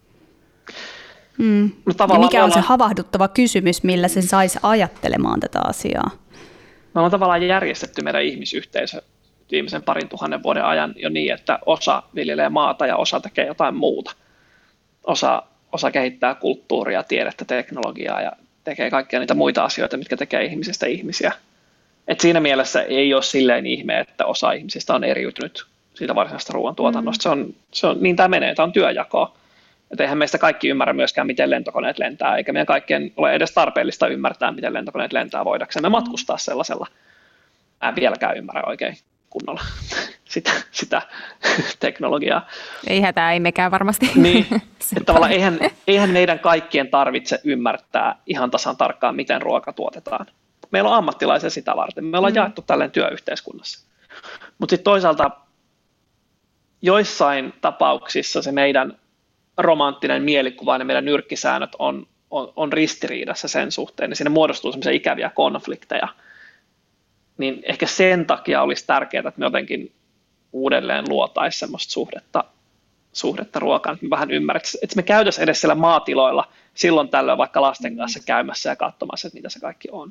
Ja mikä on se havahduttava kysymys, millä se saisi ajattelemaan tätä asiaa?
Me ollaan tavallaan järjestetty meidän ihmisyhteisö viimeisen 2000 vuoden ajan jo niin, että osa viljelee maata ja osa tekee jotain muuta. Osa kehittää kulttuuria, tiedettä, teknologiaa ja tekee kaikkia niitä muita asioita, mitkä tekee ihmisistä ihmisiä. Et siinä mielessä ei ole silleen ihme, että osa ihmisistä on eriytynyt siitä varsinaisesta ruoantuotannosta. Se on niin tämä menee, tämä on työjakoa. Et eihän meistä kaikki ymmärrä myöskään, miten lentokoneet lentää, eikä meidän kaikkien ole edes tarpeellista ymmärtää, miten lentokoneet lentää, voidaksemme matkustaa sellaisella. Mä en vieläkään ymmärrä oikein kunnolla sitä teknologiaa.
Ei hätää, ei mekään varmasti.
Niin, että tavallaan eihän meidän kaikkien tarvitse ymmärtää ihan tasan tarkkaan, miten ruoka tuotetaan. Meillä on ammattilaisia sitä varten. Me ollaan jaettu tälleen työyhteiskunnassa. Mutta sitten toisaalta joissain tapauksissa se meidän romanttinen mielikuva ja meidän nyrkkisäännöt on ristiriidassa sen suhteen, niin siinä muodostuu semmoisia ikäviä konflikteja. Niin ehkä sen takia olisi tärkeää, että me jotenkin uudelleen luotaisiin semmoista suhdetta ruokaan, että me vähän ymmärrettäisiin, että me käytäisiin edes siellä maatiloilla silloin tällöin vaikka lasten kanssa käymässä ja katsomassa, että mitä se kaikki on.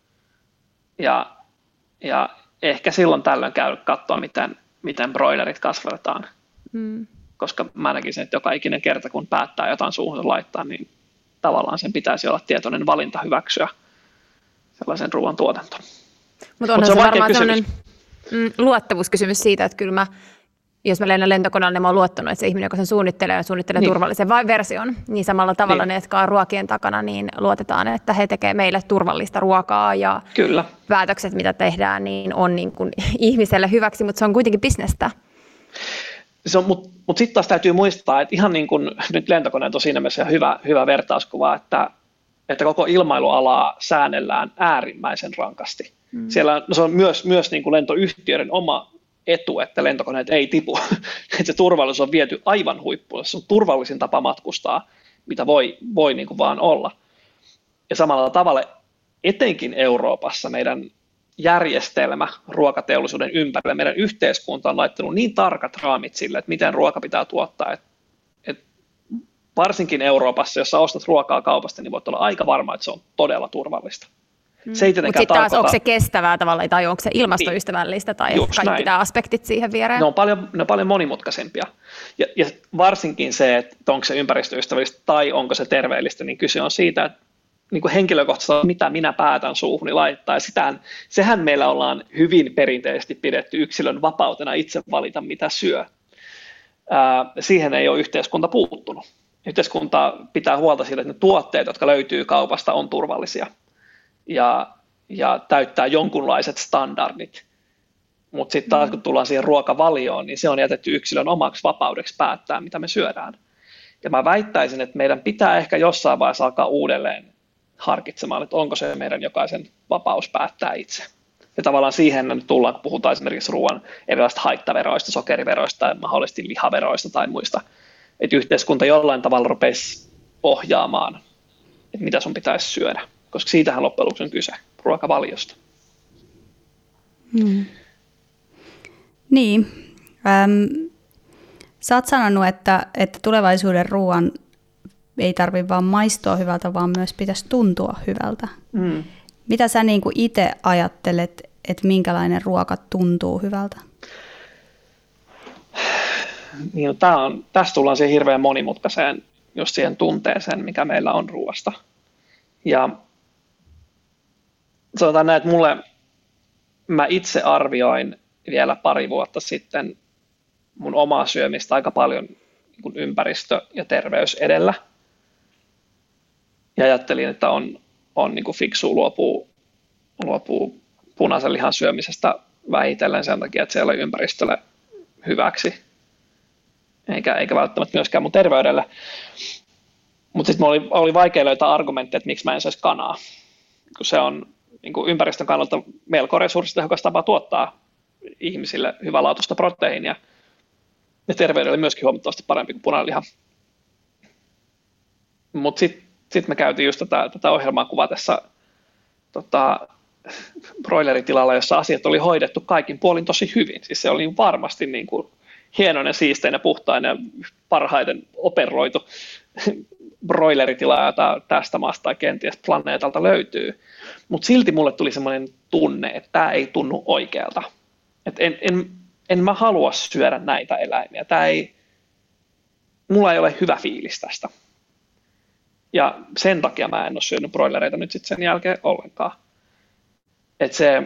Ja ehkä silloin tällöin käy katsoa, miten broilerit kasvatetaan. Koska mä näkisin, että joka ikinen kerta, kun päättää jotain suuhun laittaa, niin tavallaan sen pitäisi olla tietoinen valinta hyväksyä sellaisen ruoan tuotantoon.
Mutta onhan se varmaan sellainen luottamuskysymys siitä, että kyllä mä jos mä lennän lentokoneella, niin mä oon luottanut, että se ihminen, joka sen suunnittelee niin turvallisen version, niin samalla tavalla ne, jotka on ruokien takana, niin luotetaan, että he tekevät meille turvallista ruokaa ja
Kyllä.
päätökset, mitä tehdään, niin on niin kuin ihmiselle hyväksi, mutta se on kuitenkin bisnestä.
Mutta sitten taas täytyy muistaa, että ihan niin kuin nyt lentokoneet on siinä mielessä hyvä vertauskuva, että koko ilmailualaa säännellään äärimmäisen rankasti. Siellä se on myös niin kuin lentoyhtiöiden oma etu, että lentokoneet ei tipu, että se turvallisuus on viety aivan huippuun. Se on turvallisin tapa matkustaa, mitä voi niin kuin vaan olla. Ja samalla tavalla etenkin Euroopassa meidän järjestelmä ruokateollisuuden ympärillä, meidän yhteiskunta on laittanut niin tarkat raamit sille, että miten ruoka pitää tuottaa, että varsinkin Euroopassa, jos sä ostat ruokaa kaupasta, niin voit olla aika varma, että se on todella turvallista.
Mutta sitten taas, onko se kestävää tavalla, tai onko se ilmastoystävällistä, tai kaikki nämä aspektit siihen viereen?
Ne on paljon monimutkaisempia. Ja varsinkin se, että onko se ympäristöystävällistä tai onko se terveellistä, niin kyse on siitä, että niin kuin henkilökohtaisesti, mitä minä päätän suuhuni laittaa. Ja sehän meillä ollaan hyvin perinteisesti pidetty yksilön vapautena itse valita, mitä syö. Siihen ei ole yhteiskunta puuttunut. Yhteiskunta pitää huolta siitä, että ne tuotteet, jotka löytyy kaupasta, on turvallisia ja täyttää jonkunlaiset standardit. Mutta sitten taas kun tullaan siihen ruokavalioon, niin se on jätetty yksilön omaksi vapaudeksi päättää, mitä me syödään. Ja mä väittäisin, että meidän pitää ehkä jossain vaiheessa alkaa uudelleen harkitsemaan, että onko se meidän jokaisen vapaus päättää itse. Ja tavallaan siihen nyt tullaan, kun puhutaan esimerkiksi ruoan erilaisista haittaveroista, sokeriveroista tai mahdollisesti lihaveroista tai muista, että yhteiskunta jollain tavalla rupeisi ohjaamaan, että mitä sun pitäisi syödä, koska siitähän loppujen lopuksi on kyse, ruokavaliosta.
Niin. Sä oot sanonut, että tulevaisuuden ruoan ei tarvitse vaan maistua hyvältä, vaan myös pitäisi tuntua hyvältä. Mitä sä niin kuin itse ajattelet, että minkälainen ruoka tuntuu hyvältä?
Niin, tässä tullaan siihen hirveän monimutkaiseen, just siihen tunteeseen, mikä meillä on ruoasta. Ja sanotaan näin, että mä itse arvioin vielä pari vuotta sitten mun omaa syömistä aika paljon niin kuin ympäristö ja terveys edellä. Ja ajattelin, että on niin kuin fiksua luopua punaisen lihan syömisestä vähitellen sen takia, että se ei ole ympäristölle hyväksi, eikä välttämättä myöskään mun terveydelle. Mutta sitten oli vaikea löytää argumentteja, että miksi mä en saisi kanaa, kun se on niin kuin ympäristön kannalta melko resurssitehokas tapa tuottaa ihmisille hyvälaatuista proteiinia ja terveydelle myöskin huomattavasti parempi kuin punainen liha. Mutta sitten me käytiin just tätä ohjelmaa kuvatessa broileritilalla, jossa asiat oli hoidettu kaikin puolin tosi hyvin. Siis se oli varmasti niin kuin hienoinen, siistein ja puhtain ja parhaiten operoitu broileritila, jota tästä maasta tai kenties planeetalta löytyy. Mutta silti mulle tuli semmoinen tunne, että tämä ei tunnu oikealta. Että en mä halua syödä näitä eläimiä. Mulla ei ole hyvä fiilis tästä. Ja sen takia mä en ole syönyt broilereita nyt sitten sen jälkeen ollenkaan. Että se,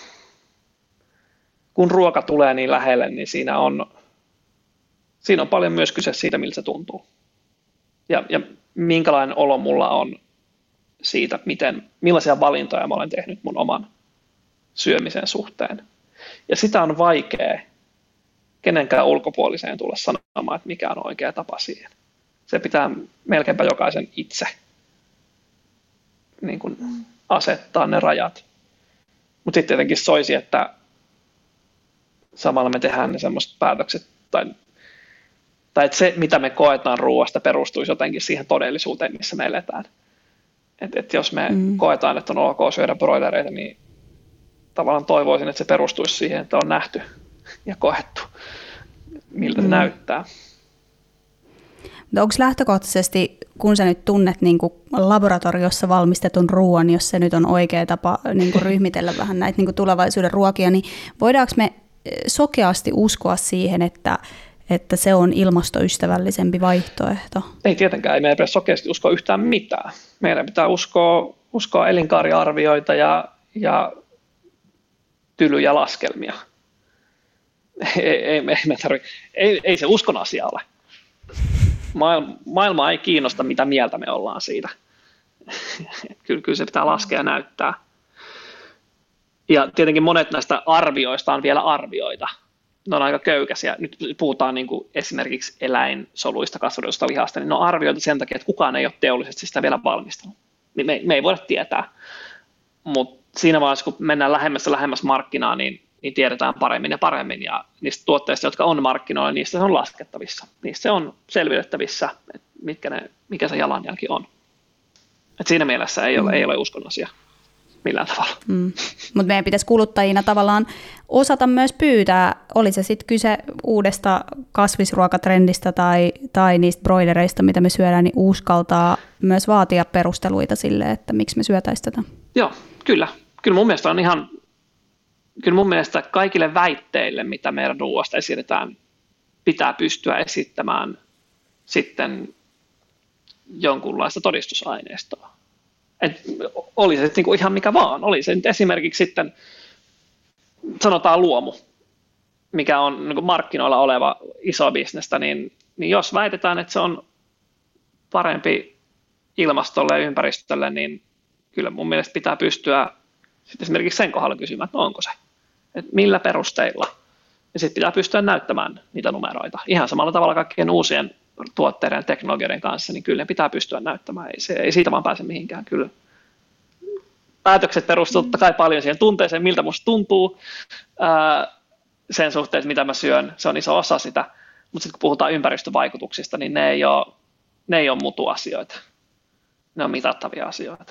kun ruoka tulee niin lähelle, niin siinä on paljon myös kyse siitä, miltä se tuntuu. Ja minkälainen olo mulla on siitä, millaisia valintoja mä olen tehnyt mun oman syömisen suhteen. Ja sitä on vaikea kenenkään ulkopuoliseen tulla sanomaan, että mikä on oikea tapa siihen. Se pitää melkeinpä jokaisen itse niin kuin asettaa ne rajat. Mutta sitten tietenkin soisi, että samalla me tehdään ne semmoiset päätökset, tai että se, mitä me koetaan ruoasta, perustuisi jotenkin siihen todellisuuteen, missä me eletään. Että jos me koetaan, että on ok syödä broilereita, niin tavallaan toivoisin, että se perustuisi siihen, että on nähty ja koettu, miltä se näyttää.
Onko lähtökohtaisesti, kun sä nyt tunnet niin kuin laboratoriossa valmistetun ruoan, jos se nyt on oikea tapa niin kuin ryhmitellä vähän näitä niin kuin tulevaisuuden ruokia, niin voidaanko me sokeasti uskoa siihen, että se on ilmastoystävällisempi vaihtoehto?
Ei tietenkään, ei meidän pidä sokeasti uskoa yhtään mitään. Meidän pitää uskoa elinkaariarvioita ja tylyjä laskelmia. Ei se uskon asia ole. Maailma ei kiinnosta, mitä mieltä me ollaan siitä. Kyllä se pitää laskea ja näyttää. Ja tietenkin monet näistä arvioista on vielä arvioita. Ne on aika köykäisiä. Nyt puhutaan niin kuin esimerkiksi eläinsoluista, kasvatetusta lihasta, niin ne on arvioita sen takia, että kukaan ei ole teollisesti sitä vielä valmistanut. Niin me ei voida tietää. Mutta siinä vaiheessa, kun mennään lähemmäs markkinaa, niin tiedetään paremmin ja paremmin. Ja niistä tuotteista, jotka on markkinoilla, niistä se on laskettavissa. Niistä se on selvitettävissä, että mikä se jalanjälki on. Et siinä mielessä ei ole uskon asia millään tavalla.
Mutta meidän pitäisi kuluttajina tavallaan osata myös pyytää, oli se sitten kyse uudesta kasvisruokatrendistä tai niistä broilereista, mitä me syödään, niin uskaltaa myös vaatia perusteluita sille, että miksi me syötäisiin tätä.
Joo, kyllä. Kyllä mun mielestä kaikille väitteille, mitä meidän ruoasta esitetään, pitää pystyä esittämään sitten jonkunlaista todistusaineistoa. Et oli se niinku ihan mikä vaan. Oli se nyt esimerkiksi sitten, sanotaan luomu, mikä on niinku markkinoilla oleva iso bisnestä, niin jos väitetään, että se on parempi ilmastolle ja ympäristölle, niin kyllä mun mielestä pitää pystyä sitten esimerkiksi sen kohdalla kysymään, että onko se. Että millä perusteilla. Ja sitten pitää pystyä näyttämään niitä numeroita. Ihan samalla tavalla kaikkien uusien tuotteiden ja teknologioiden kanssa, niin kyllä ne pitää pystyä näyttämään. Ei siitä vaan pääse mihinkään. Kyllä päätökset perustuvat totta kai paljon siihen tunteeseen, miltä musta tuntuu, sen suhteen, mitä mä syön. Se on iso osa sitä. Mutta sitten kun puhutaan ympäristövaikutuksista, niin ne ei ole mutuasioita. Ne on mitattavia asioita.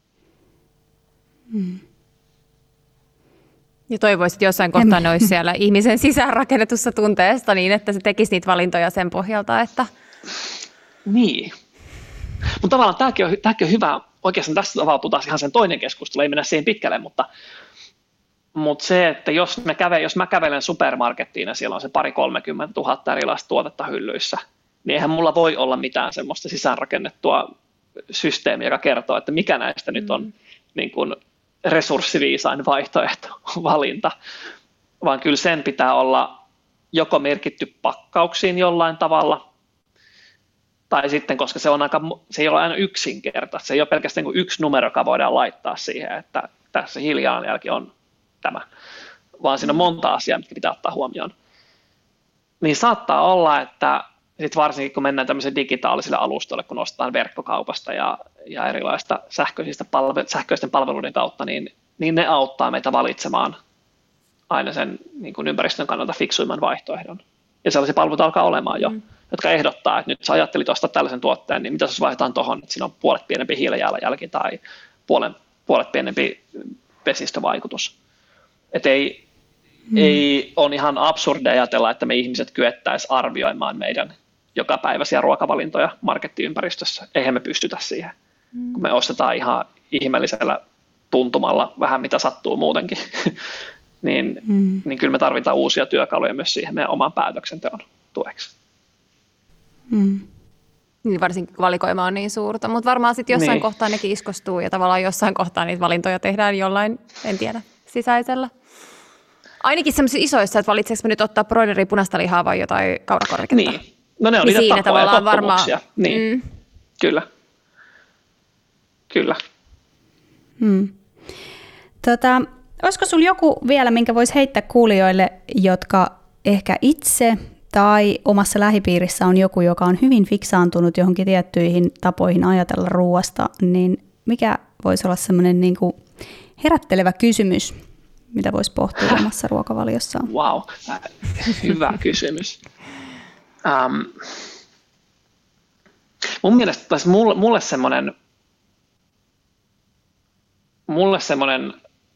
Ja toivoisit jossain kohtaa ne olisi siellä ihmisen sisäänrakennetussa tunteesta niin, että se tekisi niitä valintoja sen pohjalta, että...
Niin. Mutta tavallaan tämäkin on hyvä, oikeastaan tässä avautuu taas ihan sen toinen keskustelu, ei mennä siihen pitkälle, mutta se, että jos mä kävelen supermarkettiin ja siellä on se 20 000 erilaista tuotetta hyllyissä, niin eihän mulla voi olla mitään semmoista sisäänrakennettua systeemiä, joka kertoo, että mikä näistä nyt on niin kuin resurssiviisain vaihtoehto valinta, vaan kyllä sen pitää olla joko merkitty pakkauksiin jollain tavalla, tai sitten, koska se ei ole aina yksinkertaista, se ei ole pelkästään niin kuin yksi numero, joka voidaan laittaa siihen, että tässä hiilijalanjälki on tämä, vaan siinä on monta asiaa, mitkä pitää ottaa huomioon. Niin saattaa olla, että sit varsinkin kun mennään tämmöiselle digitaalisille alustoille, kun ostetaan verkkokaupasta ja erilaista sähköisten palveluiden kautta, niin ne auttaa meitä valitsemaan aina sen niin kuin ympäristön kannalta fiksuimman vaihtoehdon. Ja sellaisia palveluita alkaa olemaan jo, jotka ehdottaa, että nyt sä ajattelit ostaa tällaisen tuotteen, niin mitä jos vaihdetaan tuohon, että siinä on puolet pienempi hiilijalanjälki tai puolet pienempi vesistövaikutus. Että ei ole ihan absurdia ajatella, että me ihmiset kyettäisiin arvioimaan meidän jokapäiväisiä ruokavalintoja markettiympäristössä. Eihän me pystytä siihen, kun me ostetaan ihan ihmeellisellä tuntumalla vähän mitä sattuu muutenkin. niin kyllä me tarvitaan uusia työkaluja myös siihen meidän oman päätöksenteon tueksi.
Niin varsinkin valikoima on niin suurta, mutta varmaan sitten jossain kohtaa nekin iskostuu ja tavallaan jossain kohtaa niitä valintoja tehdään jollain, en tiedä, sisäisellä. Ainakin sellaisissa isoissa, että valitseeko me nyt ottaa broileria, punaista lihaa vai jotain kaurakorviketta.
Niin, no ne on niitä
siinä
tapoja ja
tavallaan
tottumuksia. Niin. Kyllä.
Olisiko sinulla joku vielä, minkä voisi heittää kuulijoille, jotka ehkä itse tai omassa lähipiirissä on joku, joka on hyvin fiksaantunut johonkin tiettyihin tapoihin ajatella ruoasta, niin mikä voisi olla semmoinen niin kuin herättelevä kysymys, mitä voisi pohtia omassa ruokavaliossaan?
Wow, hyvä kysymys. Mun mielestä mulle semmoinen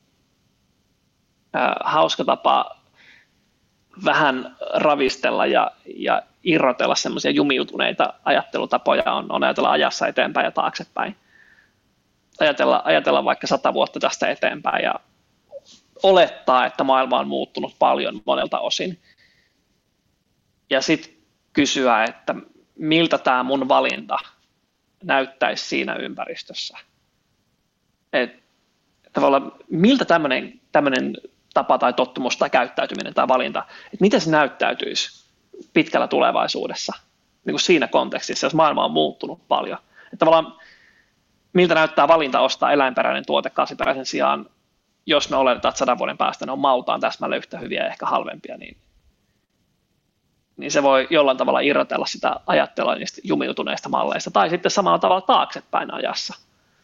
hauska tapa vähän ravistella ja irrotella semmoisia jumiutuneita ajattelutapoja on ajatella ajassa eteenpäin ja taaksepäin. Ajatella vaikka 100 vuotta tästä eteenpäin ja olettaa, että maailma on muuttunut paljon monelta osin. Ja sitten kysyä, että miltä tämä mun valinta näyttäisi siinä ympäristössä. Tavallaan miltä tämmöinen tapa tai tottumus tai käyttäytyminen tai valinta, että miten se näyttäytyisi pitkällä tulevaisuudessa niin kuin siinä kontekstissa, jos maailma on muuttunut paljon. Että tavallaan miltä näyttää valinta ostaa eläinperäinen tuote kasviperäisen sijaan, jos me oletetaan, että 100 vuoden päästä ne on maultaan täsmälleen yhtä hyviä ja ehkä halvempia, niin se voi jollain tavalla irrotella sitä ajattelua niistä jumiutuneista malleista, tai sitten samalla tavalla taaksepäin ajassa.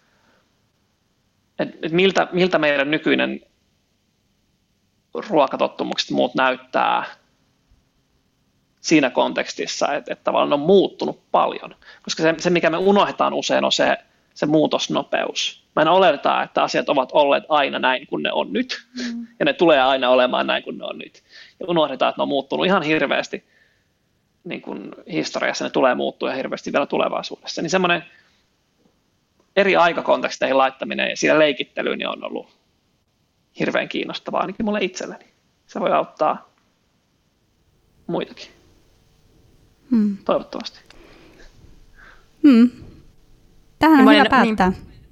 Et miltä meidän nykyinen ruokatottumukset muut näyttää siinä kontekstissa, että tavallaan ne on muuttunut paljon. Koska se mikä me unohdetaan usein, on se muutosnopeus. Mä en oleteta, että asiat ovat olleet aina näin kuin ne on nyt, ja ne tulee aina olemaan näin kuin ne on nyt. Ja unohdetaan, että ne on muuttunut ihan hirveästi niin kuin historiassa, ne tulee muuttua hirveästi vielä tulevaisuudessa. Niin semmoinen eri aikakonteksteihin laittaminen ja siinä leikittelyyn niin on ollut hirveän kiinnostavaa, ainakin mulle itselleni. Se voi auttaa muitakin. Toivottavasti.
Tähän on hyvä päättää.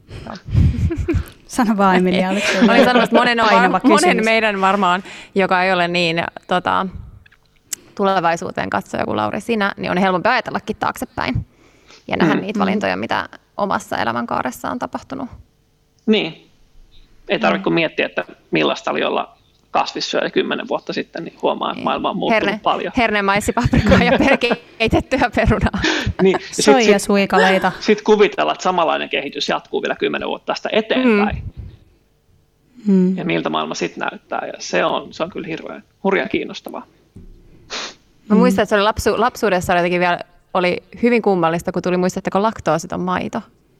Sano vaan, Emilia.
Olin sanonut, että monen meidän varmaan, joka ei ole niin tulevaisuuteen katsoja kuin Lauri sinä, niin on helpompi ajatellakin taaksepäin ja nähdä niitä valintoja, mitä omassa elämänkaaressa on tapahtunut.
Niin. Ei tarvitse kuin miettiä, että millaista oli olla kasvissyöjä 10 vuotta sitten, niin huomaa, että maailma on muuttunut paljon.
Hernemaissi, paprikaa ja keitettyä perunaa.
Niin.
Soijasuikaleita.
Sitten kuvitella, että samanlainen kehitys jatkuu vielä 10 vuotta tästä eteenpäin. Ja miltä maailma sitten näyttää. Ja se on kyllä hurjan kiinnostavaa.
Mä muistan, että se oli lapsuudessa oli jotenkin vielä oli hyvin kummallista, kun tuli muistatteko laktoositon maito.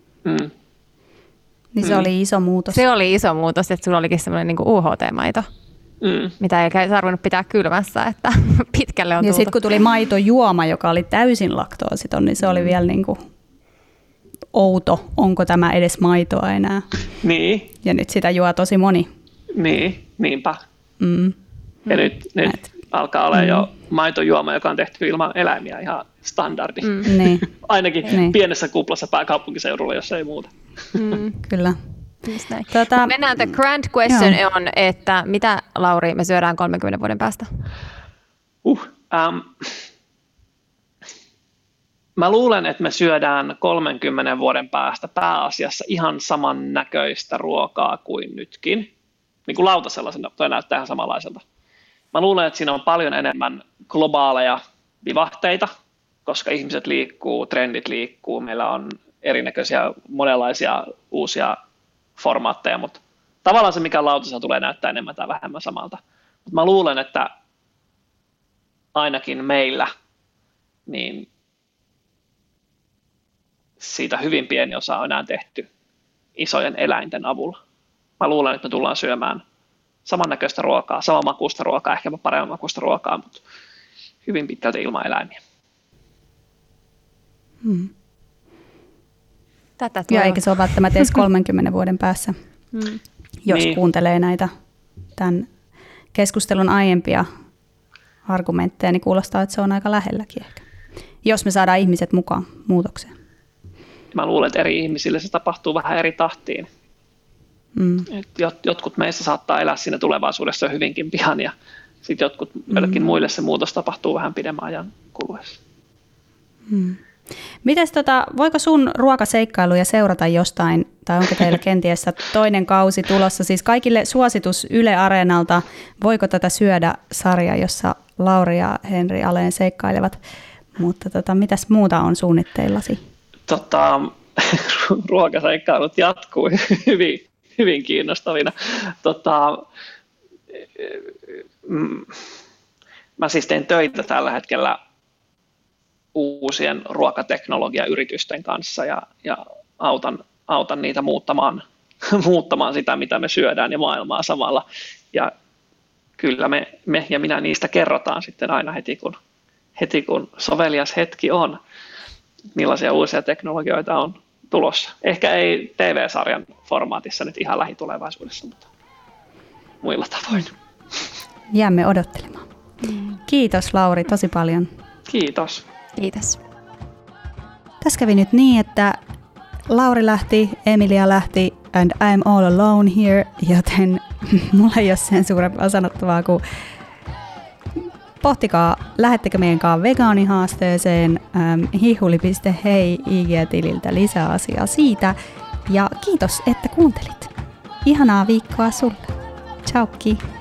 Niin se oli iso muutos.
Se oli iso muutos, että sulla olikin semmoinen niin kuin UHT-maito, mitä ei tarvinnut pitää kylmässä, että pitkälle on tultu.
Ja sitten kun tuli maitojuoma, joka oli täysin laktoositon, niin se oli vielä niin kuin outo, onko tämä edes maitoa enää.
Niin.
Ja nyt sitä juo tosi moni.
Niin, niinpä. Ja nyt alkaa olla jo maitojuoma, joka on tehty ilman eläimiä, ihan standardi.
Niin.
Ainakin pienessä kuplassa pääkaupunkiseudulla, jos ei muuta.
Kyllä.
Mennään the grand question on, että mitä, Lauri, me syödään 30 vuoden päästä?
Mä luulen, että me syödään 30 vuoden päästä pääasiassa ihan samannäköistä ruokaa kuin nytkin. Niin kuin lautasella toi näyttää ihan samanlaiselta. Mä luulen, että siinä on paljon enemmän globaaleja vivahteita, koska ihmiset liikkuu, trendit liikkuu, meillä on erinäköisiä, monenlaisia uusia formaatteja, mutta tavallaan se, mikä lautasella tulee näyttää enemmän tai vähemmän samalta. Mutta mä luulen, että ainakin meillä, niin siitä hyvin pieni osa on enää tehty isojen eläinten avulla. Mä luulen, että me tullaan syömään samannäköistä ruokaa, samanmakuista ruokaa, ehkä paremman makuista ruokaa, mutta hyvin pitkälti ilman eläimiä.
Ja eikä se ole välttämättä edes 30 vuoden päässä, jos kuuntelee näitä tämän keskustelun aiempia argumentteja, niin kuulostaa, että se on aika lähelläkin ehkä, jos me saadaan ihmiset mukaan muutokseen.
Mä luulen, että eri ihmisille se tapahtuu vähän eri tahtiin. Jotkut meistä saattaa elää siinä tulevaisuudessa hyvinkin pian, ja sitten jotkut joillekin muille se muutos tapahtuu vähän pidemmän ajan kuluessa.
Mites voiko sun ruokaseikkailuja seurata jostain, tai onko teillä kenties toinen kausi tulossa? Siis kaikille suositus Yle Areenalta, voiko tätä syödä-sarja, jossa Lauri ja Henri Aleen seikkailevat, mutta mitäs muuta on suunnitteillasi?
Ruokaseikkailut jatkuu hyvin kiinnostavina. Mä siis teen töitä tällä hetkellä uusien ruokateknologiayritysten kanssa ja autan niitä muuttamaan sitä, mitä me syödään ja maailmaa samalla. Ja kyllä me ja minä niistä kerrotaan sitten aina heti kun sovelias hetki on, millaisia uusia teknologioita on tulossa. Ehkä ei TV-sarjan formaatissa nyt ihan lähitulevaisuudessa, mutta muilla tavoin.
Jäämme odottelemaan. Kiitos Lauri tosi paljon.
Kiitos.
Kiitos.
Tässä kävi nyt niin, että Lauri lähti, Emilia lähti and I'm all alone here, joten mulla ei ole sen suurempaa sanottavaa kuin pohtikaa, lähettekö meidän kanssa vegaanihaasteeseen hihuli.hei IG-tililtä lisää asiaa siitä. Ja kiitos, että kuuntelit. Ihanaa viikkoa sulle. Ciao.